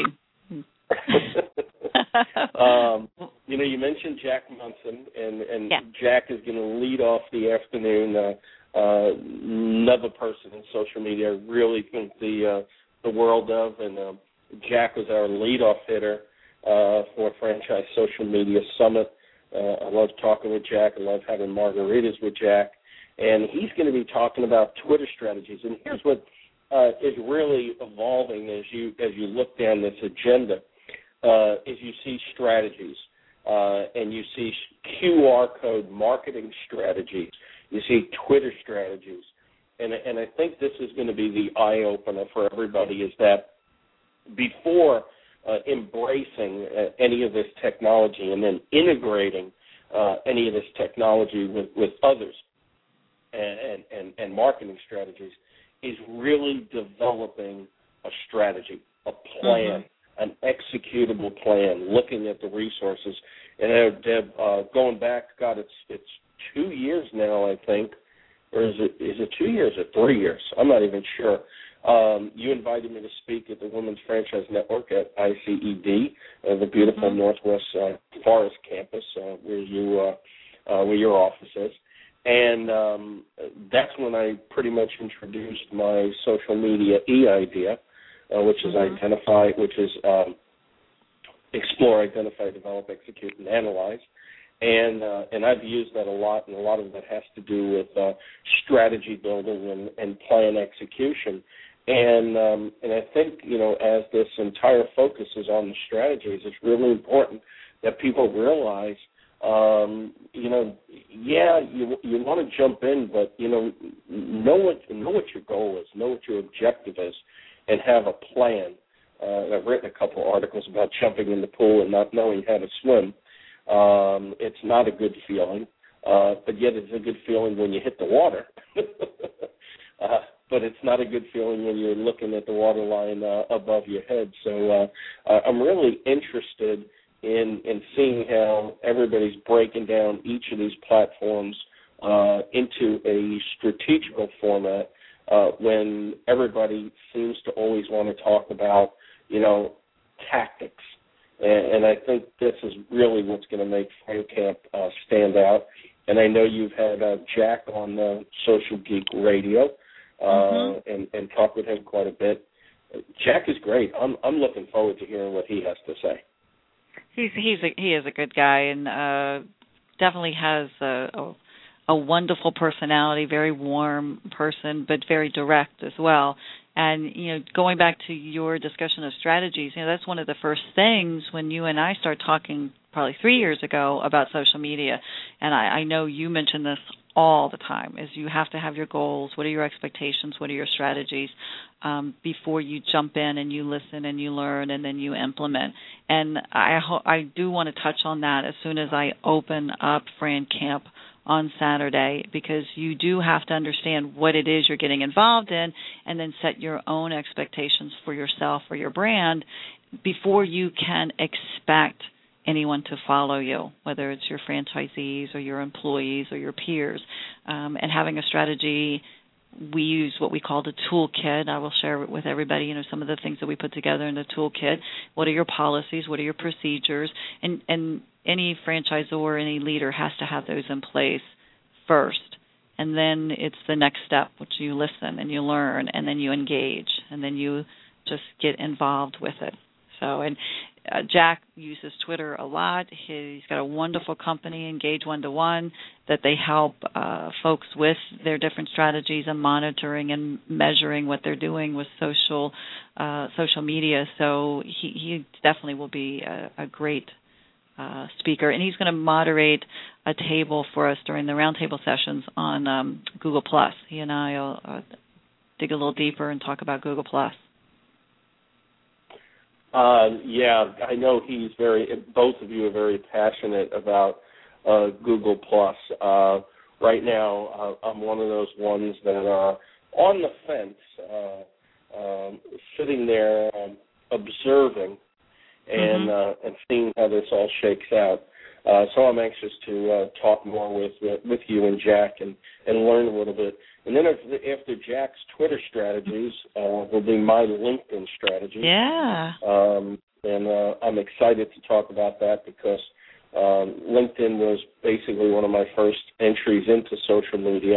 um, you know, you mentioned Jack Munson, and, and yeah. Jack is going to lead off the afternoon. Uh, uh, another person in social media I really think the uh, the world of, and uh, Jack was our leadoff hitter uh, for Franchise Social Media Summit. Uh, I love talking with Jack. I love having margaritas with Jack. And he's going to be talking about Twitter strategies. And here's what uh, is really evolving as you as you look down this agenda, uh, is you see strategies, uh, and you see Q R code marketing strategies. You see Twitter strategies. And, and I think this is going to be the eye-opener for everybody, is that before uh, embracing uh, any of this technology and then integrating uh, any of this technology with, with others, And, and, and marketing strategies, is really developing a strategy, a plan, mm-hmm. an executable plan, looking at the resources. And uh, Deb, uh, going back, God, it's it's two years now, I think, or is it is it two years or three years? I'm not even sure. Um, you invited me to speak at the Women's Franchise Network at I C E D, uh, the beautiful mm-hmm. Northwest uh, Forest campus, uh, where you uh, uh, where your office is. And um, that's when I pretty much introduced my social media E idea, uh, which is mm-hmm. identify, which is um, explore, identify, develop, execute, and analyze. And uh, and I've used that a lot, and a lot of that has to do with uh, strategy building and, and plan execution. And um, and I think, you know, as this entire focus is on the strategies, it's really important that people realize, Um, you know, yeah, you you want to jump in, but you know, know what know what your goal is, know what your objective is, and have a plan. Uh, I've written a couple articles about jumping in the pool and not knowing how to swim. Um, it's not a good feeling, uh, but yet it's a good feeling when you hit the water. uh, but it's not a good feeling when you're looking at the water line uh, above your head. So uh, I'm really interested In, in seeing how everybody's breaking down each of these platforms uh, into a strategical format uh, when everybody seems to always want to talk about, you know, tactics. And, and I think this is really what's going to make Fran Camp uh, stand out. And I know you've had uh, Jack on uh, Social Geek Radio uh, mm-hmm. and, and talked with him quite a bit. Jack is great. I'm I'm looking forward to hearing what he has to say. He's he's a, he is a good guy, and uh, definitely has a, a a wonderful personality, very warm person, but very direct as well. And, you know, going back to your discussion of strategies, you know, that's one of the first things when you and I started talking probably three years ago about social media. And I, I know you mention this all the time, is you have to have your goals. What are your expectations? What are your strategies um, before you jump in and you listen and you learn and then you implement? And I, ho- I do want to touch on that as soon as I open up Fran Camp on Saturday, because you do have to understand what it is you're getting involved in and then set your own expectations for yourself or your brand before you can expect anyone to follow you, whether it's your franchisees or your employees or your peers. Um, and having a strategy, we use what we call the toolkit. I will share with everybody, you know, some of the things that we put together in the toolkit. What are your policies? What are your procedures? And, and any franchisor or any leader has to have those in place first. And then it's the next step, which you listen and you learn and then you engage and then you just get involved with it. So, and uh, Jack uses Twitter a lot. He's got a wonderful company, Engage One-to-One, that they help uh, folks with their different strategies and monitoring and measuring what they're doing with social uh, social media. So he, he definitely will be a, a great uh, speaker. And he's going to moderate a table for us during the roundtable sessions on um, Google Plus. He and I will uh, dig a little deeper and talk about Google Plus. Uh, yeah, I know he's very. Both of you are very passionate about uh, Google Plus. Uh, right now, uh, I'm one of those ones that are on the fence, uh, um, sitting there um, observing and mm-hmm. uh, and seeing how this all shakes out. Uh, so I'm anxious to uh, talk more with uh, with you and Jack and, and learn a little bit. And then if, after Jack's Twitter strategies, uh, will be my LinkedIn strategy. Yeah. Um, and uh, I'm excited to talk about that because um, LinkedIn was basically one of my first entries into social media.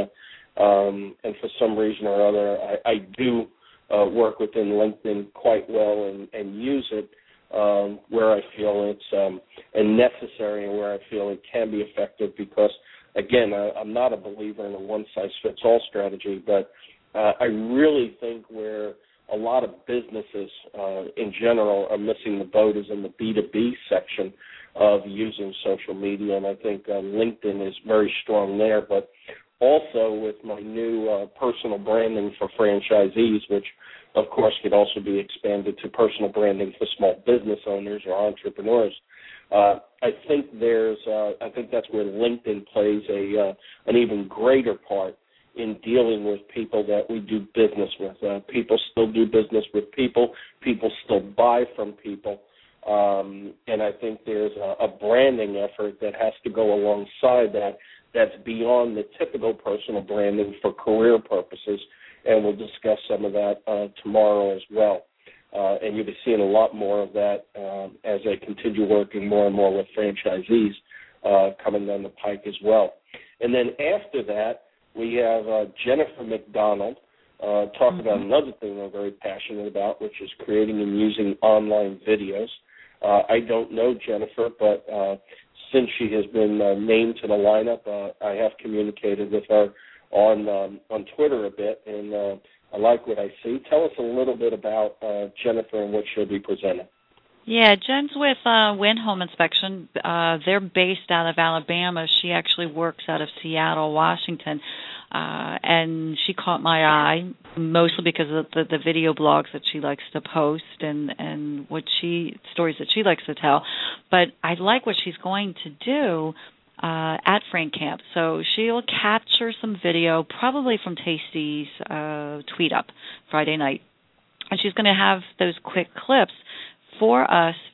Um, and for some reason or other, I, I do uh, work within LinkedIn quite well and, and use it um, where I feel it's um, and necessary and where I feel it can be effective because, again, I, I'm not a believer in a one-size-fits-all strategy, but uh, I really think where a lot of businesses uh, in general are missing the boat is in the B two B section of using social media, and I think uh, LinkedIn is very strong there. But also with my new uh, personal branding for franchisees, which, of course, could also be expanded to personal branding for small business owners or entrepreneurs, Uh, I think there's. Uh, I think that's where LinkedIn plays a uh, an even greater part in dealing with people that we do business with. Uh, people still do business with people. People still buy from people, um, and I think there's a, a branding effort that has to go alongside that. That's beyond the typical personal branding for career purposes, and we'll discuss some of that uh, tomorrow as well. Uh, and you'll be seeing a lot more of that um, as I continue working more and more with franchisees uh, coming down the pike as well. And then after that, we have uh, Jennifer McDonald uh, talk mm-hmm. about another thing I'm very passionate about, which is creating and using online videos. Uh, I don't know Jennifer, but uh, since she has been uh, named to the lineup, uh, I have communicated with her on um, on Twitter a bit, and uh, I like what I see. Tell us a little bit about uh, Jennifer and what she'll be presenting. Yeah, Jen's with uh, Win Home Inspection. Uh, they're based out of Alabama. She actually works out of Seattle, Washington. Uh, and she caught my eye mostly because of the, the video blogs that she likes to post and, and what she stories that she likes to tell. But I like what she's going to do uh, at Fran Camp. So she'll capture some video, probably from Tasty's uh, tweet up Friday night. And she's going to have those quick clips for us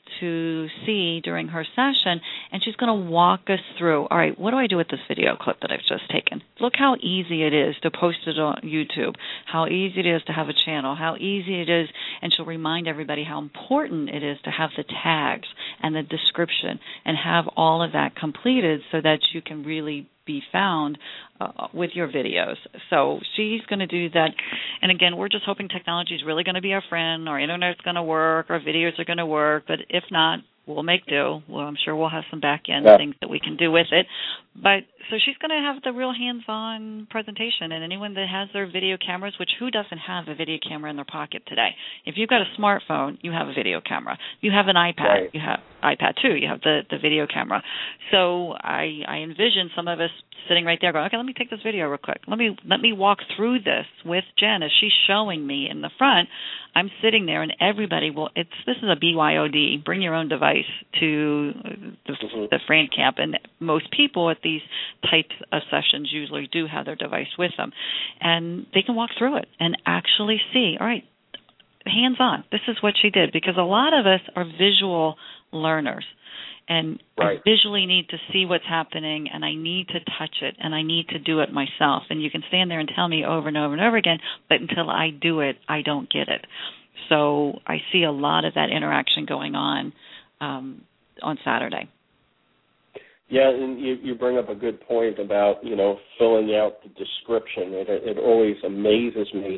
to see during her session, and she's going to walk us through, all right, what do I do with this video clip that I've just taken? Look how easy it is to post it on YouTube, how easy it is to have a channel, how easy it is, and she'll remind everybody how important it is to have the tags and the description and have all of that completed so that you can really be found uh, with your videos. So she's going to do that. And again, we're just hoping technology is really going to be our friend. Our internet's going to work. Our videos are going to work. But if not, we'll make do. Well, I'm sure we'll have some back-end yeah. things that we can do with it. But so she's going to have the real hands-on presentation. And anyone that has their video cameras, which who doesn't have a video camera in their pocket today? If you've got a smartphone, you have a video camera. If you have an iPad, right. you have iPad too. You have the, the video camera. So I, I envision some of us sitting right there going, okay, let me take this video real quick. Let me let me walk through this with Jen as she's showing me in the front. I'm sitting there, and everybody will. It's this is a B Y O D. Bring your own device to the, the Fran Camp, and most people at these types of sessions usually do have their device with them, and they can walk through it and actually see. All right, hands on. This is what she did, because a lot of us are visual learners. And right. I visually need to see what's happening, and I need to touch it, and I need to do it myself. And you can stand there and tell me over and over and over again, but until I do it, I don't get it. So I see a lot of that interaction going on um, on Saturday. Yeah, and you, you bring up a good point about, you know, filling out the description. It, it always amazes me.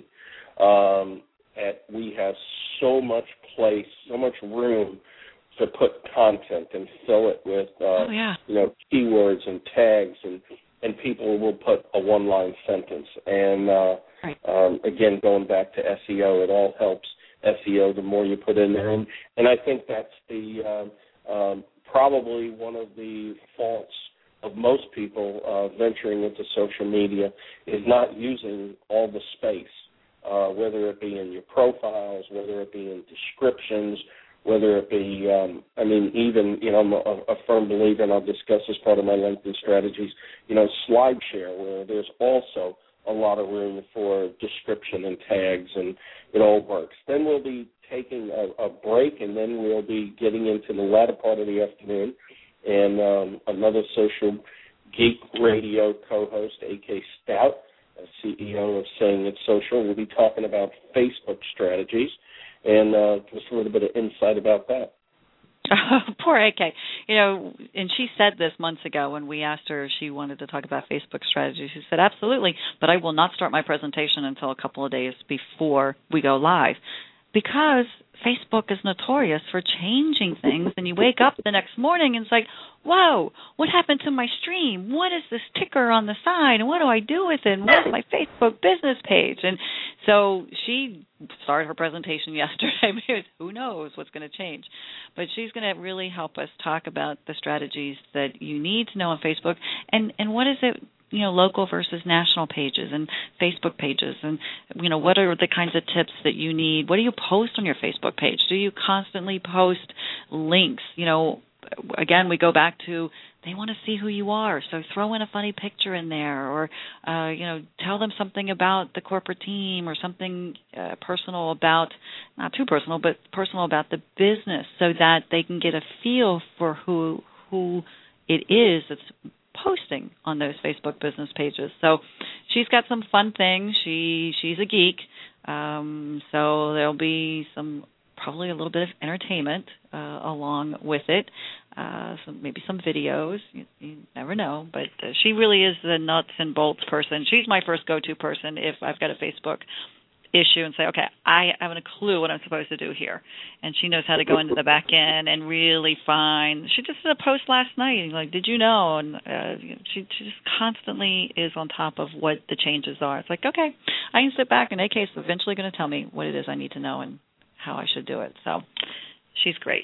Um, at, we have so much place, so much room to put content and fill it with, uh, oh, yeah. you know, keywords and tags, and, and people will put a one-line sentence. And, uh, right. um, again, going back to S E O, it all helps S E O the more you put in there. And, and I think that's the um, um, probably one of the faults of most people uh, venturing into social media is not using all the space, uh, whether it be in your profiles, whether it be in descriptions, whether it be, um, I mean, even, you know, I'm a, a firm believer, and I'll discuss as part of my LinkedIn strategies, you know, SlideShare, where there's also a lot of room for description and tags, and it all works. Then we'll be taking a, a break, and then we'll be getting into the latter part of the afternoon, and um, another Social Geek Radio co-host, A K Stout, C E O of Saying It's Social, will be talking about Facebook strategies, and uh, just a little bit of insight about that. Oh, poor A K. You know, and she said this months ago when we asked her if she wanted to talk about Facebook strategy. She said, absolutely, but I will not start my presentation until a couple of days before we go live, because Facebook is notorious for changing things, and you wake up the next morning and it's like, whoa, what happened to my stream? What is this ticker on the side, and what do I do with it? And where's my Facebook business page? And so she started her presentation yesterday because who knows what's going to change. But she's going to really help us talk about the strategies that you need to know on Facebook, and, and what is it, you know, local versus national pages and Facebook pages, and, you know, what are the kinds of tips that you need? What do you post on your Facebook page? Do you constantly post links? You know, again, we go back to they want to see who you are, so throw in a funny picture in there, or, uh, you know, tell them something about the corporate team, or something uh, personal about, not too personal, but personal about the business, so that they can get a feel for who who it is that's posting on those Facebook business pages. So she's got some fun things. She she's a geek, um, so there'll be some probably a little bit of entertainment uh, along with it. Uh, some, maybe some videos. You, you never know, but uh, she really is the nuts and bolts person. She's my first go-to person if I've got a Facebook issue and say, okay, I haven't a clue what I'm supposed to do here. And she knows how to go into the back end and really find. She just did a post last night, like, did you know? And uh, she, she just constantly is on top of what the changes are. It's like, okay, I can sit back, and A K is eventually going to tell me what it is I need to know and how I should do it. So she's great.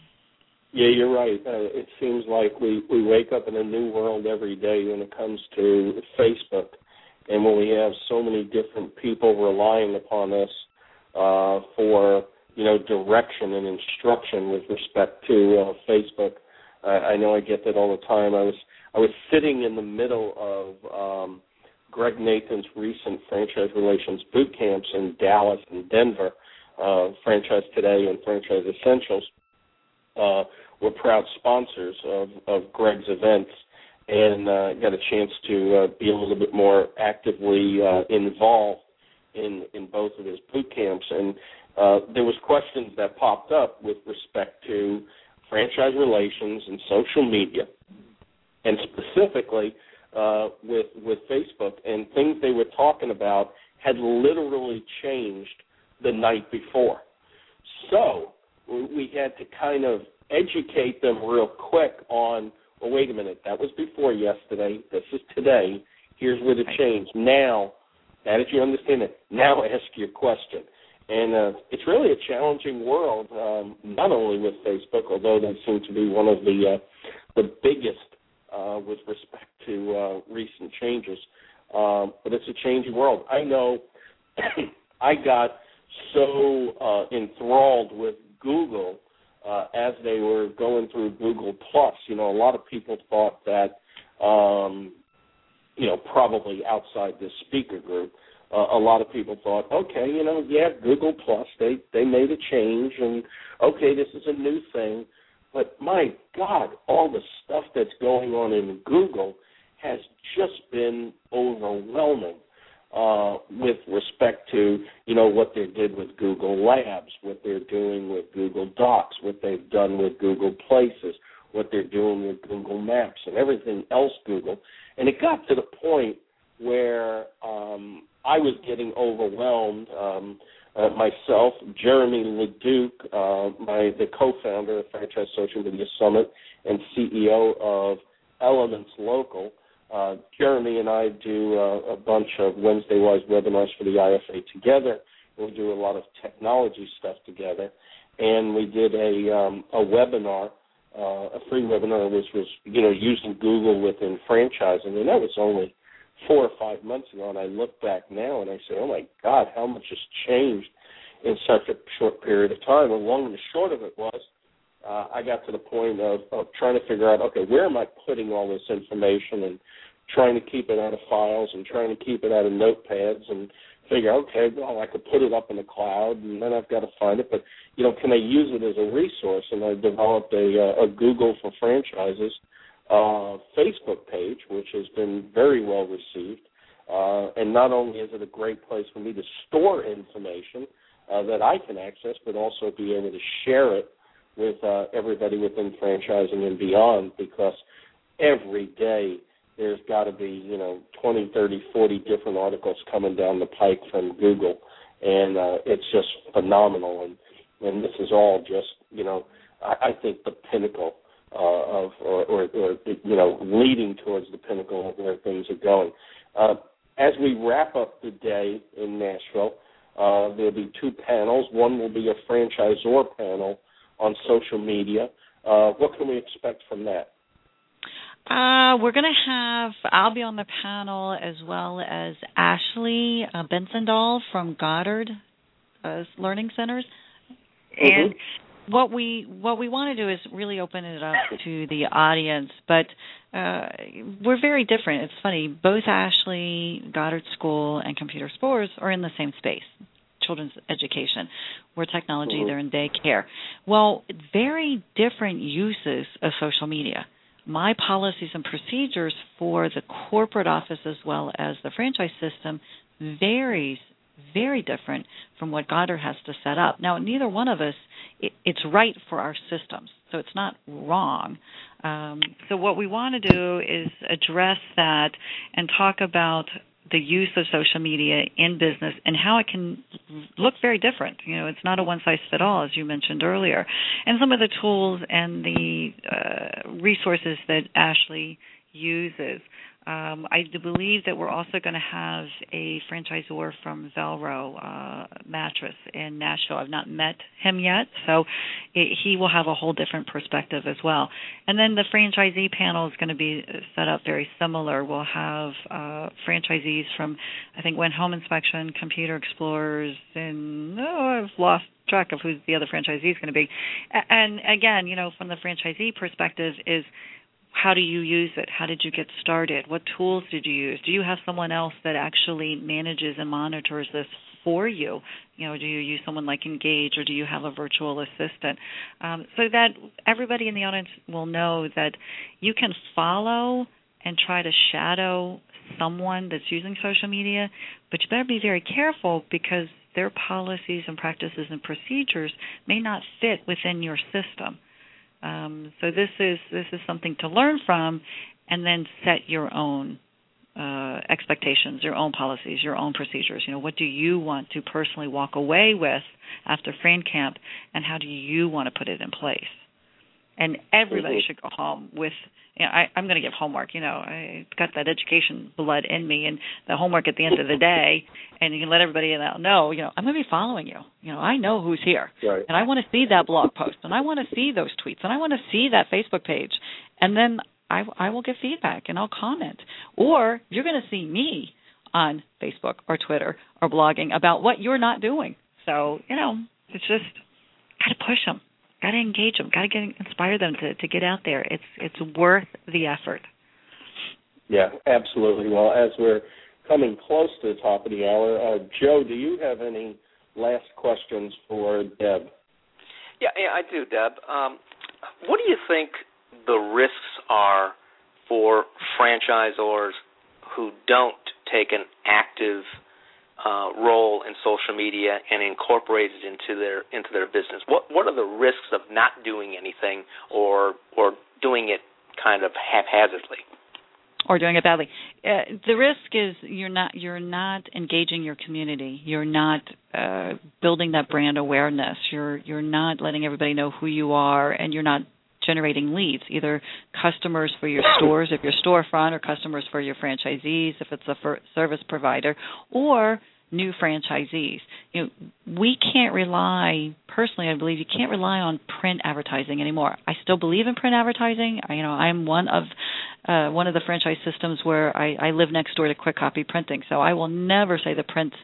Yeah, you're right. Uh, it seems like we, we wake up in a new world every day when it comes to Facebook. And when we have so many different people relying upon us uh, for, you know, direction and instruction with respect to uh, Facebook, uh, I know I get that all the time. I was I was sitting in the middle of um, Greg Nathan's recent franchise relations boot camps in Dallas and Denver, uh, Franchise Today and Franchise Essentials, uh, were proud sponsors of, of Greg's events, and uh, got a chance to uh, be a little bit more actively uh, involved in, in both of his boot camps. And uh, there was questions that popped up with respect to franchise relations and social media, and specifically uh, with with Facebook, and things they were talking about had literally changed the night before. So we had to kind of educate them real quick on, well, wait a minute, that was before yesterday, this is today, here's where the change. Now, now that you understand it, now ask your question. And uh, it's really a challenging world, um, not only with Facebook, although they seem to be one of the uh, the biggest uh, with respect to uh, recent changes, um, but it's a changing world. I know I got so uh, enthralled with Google uh, as they were going through Google Plus. You know, a lot of people thought that, um, you know, probably outside this speaker group, uh, a lot of people thought, okay, you know, yeah, Google Plus, they, they made a change, and, okay, this is a new thing. But, my God, all the stuff that's going on in Google has just been overwhelming. Uh, with respect to, you know, what they did with Google Labs, what they're doing with Google Docs, what they've done with Google Places, what they're doing with Google Maps, and everything else Google. And it got to the point where um, I was getting overwhelmed. Um, uh, myself, Jeremy Leduc, uh, my the co-founder of Franchise Social Media Summit and C E O of Elements Local, Uh, Jeremy and I do uh, a bunch of Wednesday Wise webinars for the I F A together. We do a lot of technology stuff together. And we did a um, a webinar, uh, a free webinar, which was, you know, using Google within franchising. And that was only four or five months ago. And I look back now and I say, oh, my God, how much has changed in such a short period of time. And long and the short of it was, Uh, I got to the point of, of trying to figure out, okay, where am I putting all this information, and trying to keep it out of files and trying to keep it out of notepads and figure, okay, well, I could put it up in the cloud, and then I've got to find it. But, you know, can I use it as a resource? And I developed a, a Google for Franchises uh, Facebook page, which has been very well received. Uh, and not only is it a great place for me to store information uh, that I can access, but also be able to share it with uh, everybody within franchising and beyond, because every day there's got to be, you know, twenty, thirty, forty different articles coming down the pike from Google, and uh, it's just phenomenal. And, and this is all just, you know, I, I think the pinnacle uh, of, or, or, or, you know, leading towards the pinnacle of where things are going. Uh, as we wrap up the day in Nashville, uh, there'll be two panels. One will be a franchisor panel on social media. Uh, what can we expect from that? Uh, we're going to have, I'll be on the panel as well as Ashley uh, Bensendahl from Goddard uh, Learning Centers. Mm-hmm. And what we what we want to do is really open it up to the audience, but uh, we're very different. It's funny, both Ashley, Goddard School, and Computer Spores are in the same space, children's education. We're technology, mm-hmm. they're in daycare. Well, very different uses of social media. My policies and procedures for the corporate office as well as the franchise system varies very different from what Goddard has to set up. Now, neither one of us, it, it's right for our systems, so it's not wrong. Um, so what we want to do is address that and talk about the use of social media in business and how it can look very different. You know, it's not a one-size-fits-all, as you mentioned earlier. And some of the tools and the uh, resources that Ashley uses. Um, I do believe that we're also going to have a franchisor from Velro uh, Mattress in Nashville. I've not met him yet, so it, he will have a whole different perspective as well. And then the franchisee panel is going to be set up very similar. We'll have uh, franchisees from, I think, When Home Inspection, Computer Explorers, and oh, I've lost track of who the other franchisee is going to be. And again, you know, from the franchisee perspective is, how do you use it? How did you get started? What tools did you use? Do you have someone else that actually manages and monitors this for you? You know, do you use someone like Engage, or do you have a virtual assistant? Um, so that everybody in the audience will know that you can follow and try to shadow someone that's using social media, but you better be very careful, because their policies and practices and procedures may not fit within your system. Um, so this is this is something to learn from, and then set your own uh, expectations, your own policies, your own procedures. You know, what do you want to personally walk away with after Fran Camp, and how do you want to put it in place? And everybody mm-hmm. should go home with, you know, I, I'm going to give homework. You know, I got that education blood in me, and the homework at the end of the day, and you can let everybody know, you know, I'm going to be following you. You know, I know who's here, right. and I want to see that blog post, and I want to see those tweets, and I want to see that Facebook page, and then I, I will give feedback, and I'll comment. Or you're going to see me on Facebook or Twitter or blogging about what you're not doing. So, you know, it's just got to push them. Got to engage them. Got to get inspire them to, to get out there. It's it's worth the effort. Yeah, absolutely. Well, as we're coming close to the top of the hour, uh, Joe, do you have any last questions for Deb? Yeah, yeah, I do, Deb. Um, what do you think the risks are for franchisors who don't take an active Uh, role in social media and incorporate it into their into their business? What what are the risks of not doing anything, or or doing it kind of haphazardly, or doing it badly? Uh, the risk is you're not you're not engaging your community. You're not uh, building that brand awareness. You're you're not letting everybody know who you are, and you're not generating leads, either customers for your stores if you're storefront, or customers for your franchisees if it's a service provider, or new franchisees. You know, we can't rely, personally I believe you can't rely on print advertising anymore. I still believe in print advertising. I, you know, I'm one of uh, one of the franchise systems where I, I live next door to Quick Copy Printing, so I will never say the print's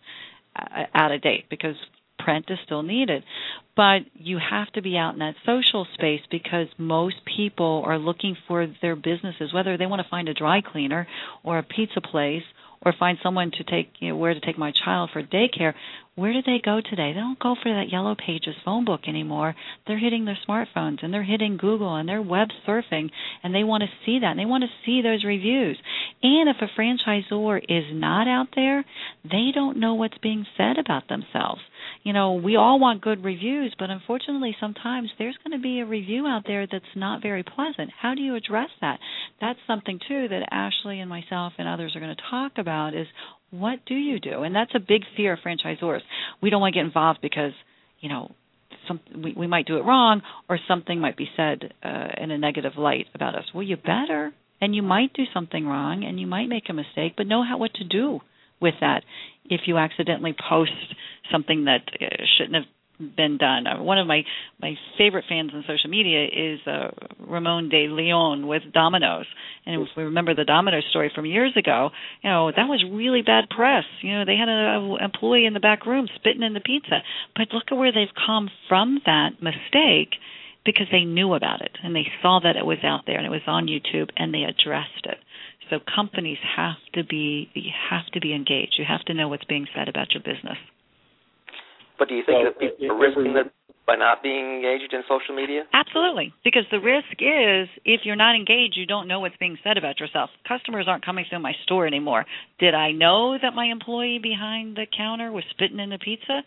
out of date, because print is still needed. But you have to be out in that social space, because most people are looking for their businesses, whether they want to find a dry cleaner or a pizza place, or find someone to take, you know, where to take my child for daycare. Where do they go today? They don't go for that Yellow Pages phone book anymore. They're hitting their smartphones, and they're hitting Google, and they're web surfing, and they want to see that, and they want to see those reviews. And if a franchisor is not out there, they don't know what's being said about themselves. You know, we all want good reviews, but unfortunately sometimes there's going to be a review out there that's not very pleasant. How do you address that? That's something, too, that Ashley and myself and others are going to talk about is, what do you do? And that's a big fear of franchisors. We don't want to get involved because, you know, some, we, we might do it wrong, or something might be said uh, in a negative light about us. Well, you better, and you might do something wrong, and you might make a mistake, but know how what to do with that if you accidentally post something that uh, shouldn't have been done. Uh, one of my, my favorite fans on social media is uh, Ramon de Leon with Domino's. And if we remember the Domino's story from years ago, you know, that was really bad press. You know, they had an employee in the back room spitting in the pizza. But look at where they've come from that mistake, because they knew about it and they saw that it was out there and it was on YouTube and they addressed it. So companies have to be you have to be engaged. You have to know what's being said about your business. But do you think well, that people are risking it by not being engaged in social media? Absolutely, because the risk is if you're not engaged, you don't know what's being said about yourself. Customers aren't coming through my store anymore. Did I know that my employee behind the counter was spitting in the pizza?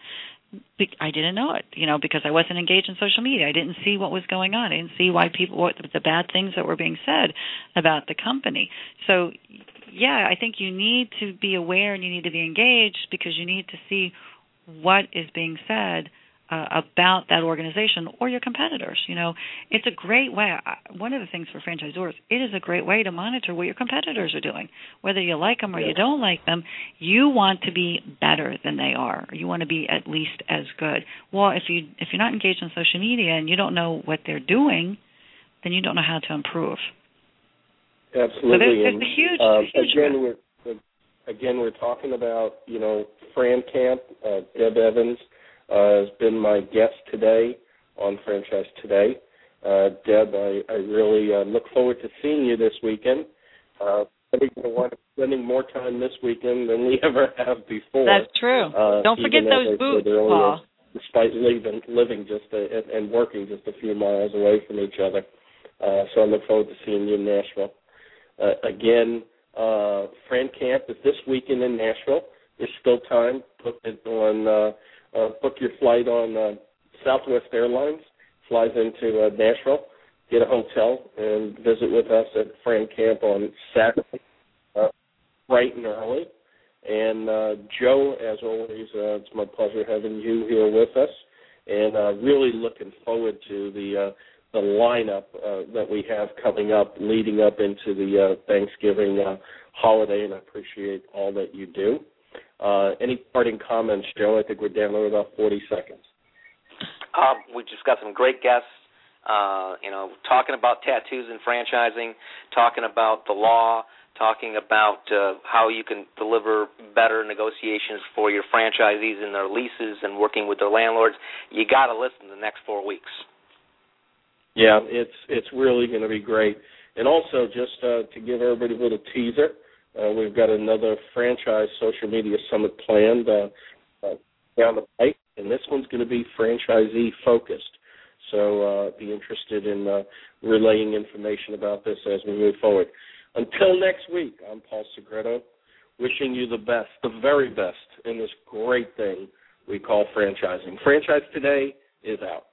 I didn't know it, you know, because I wasn't engaged in social media. I didn't see what was going on. I didn't see why people, what the bad things that were being said about the company. So, yeah, I think you need to be aware and you need to be engaged, because you need to see what is being said uh, about that organization or your competitors. You know, it's a great way. One of the things for franchisors, it is a great way to monitor what your competitors are doing. Whether you like them or yeah. you don't like them, you want to be better than they are. Or you want to be at least as good. Well, if you if you're not engaged on social media and you don't know what they're doing, then you don't know how to improve. Absolutely. So there's, there's a huge, uh, huge again, risk. we're again we're talking about you know Fran Camp. Uh, Deb Evans uh, has been my guest today on Franchise Today. Uh, Deb, I, I really uh, look forward to seeing you this weekend. Uh, We're going to wind up spending more time this weekend than we ever have before. That's true. Uh, Don't forget those boots, Paul. Despite living, living just a, and, and working just a few miles away from each other. Uh, so I look forward to seeing you in Nashville. Uh, again, uh, Fran Camp is this weekend in Nashville. There's still time. Book it on, uh, uh, book your flight on uh, Southwest Airlines. Flies into uh, Nashville. Get a hotel and visit with us at Fran Camp on Saturday, uh, bright and early. And uh, Joe, as always, uh, it's my pleasure having you here with us, and uh, really looking forward to the uh, the lineup uh, that we have coming up, leading up into the uh, Thanksgiving uh, holiday. And I appreciate all that you do. Uh, any parting comments, Joe? I think we're down to about forty seconds. Um, we just got some great guests. Uh, you know, talking about tattoos and franchising, talking about the law, talking about uh, how you can deliver better negotiations for your franchisees and their leases and working with their landlords. You got to listen the next four weeks. Yeah, it's it's really going to be great. And also, just uh, to give everybody a little teaser, uh, we've got another franchise social media summit planned uh, uh, down the pike, and this one's going to be franchisee focused. So uh, be interested in uh, relaying information about this as we move forward. Until next week, I'm Paul Segreto, wishing you the best, the very best in this great thing we call franchising. Franchise Today is out.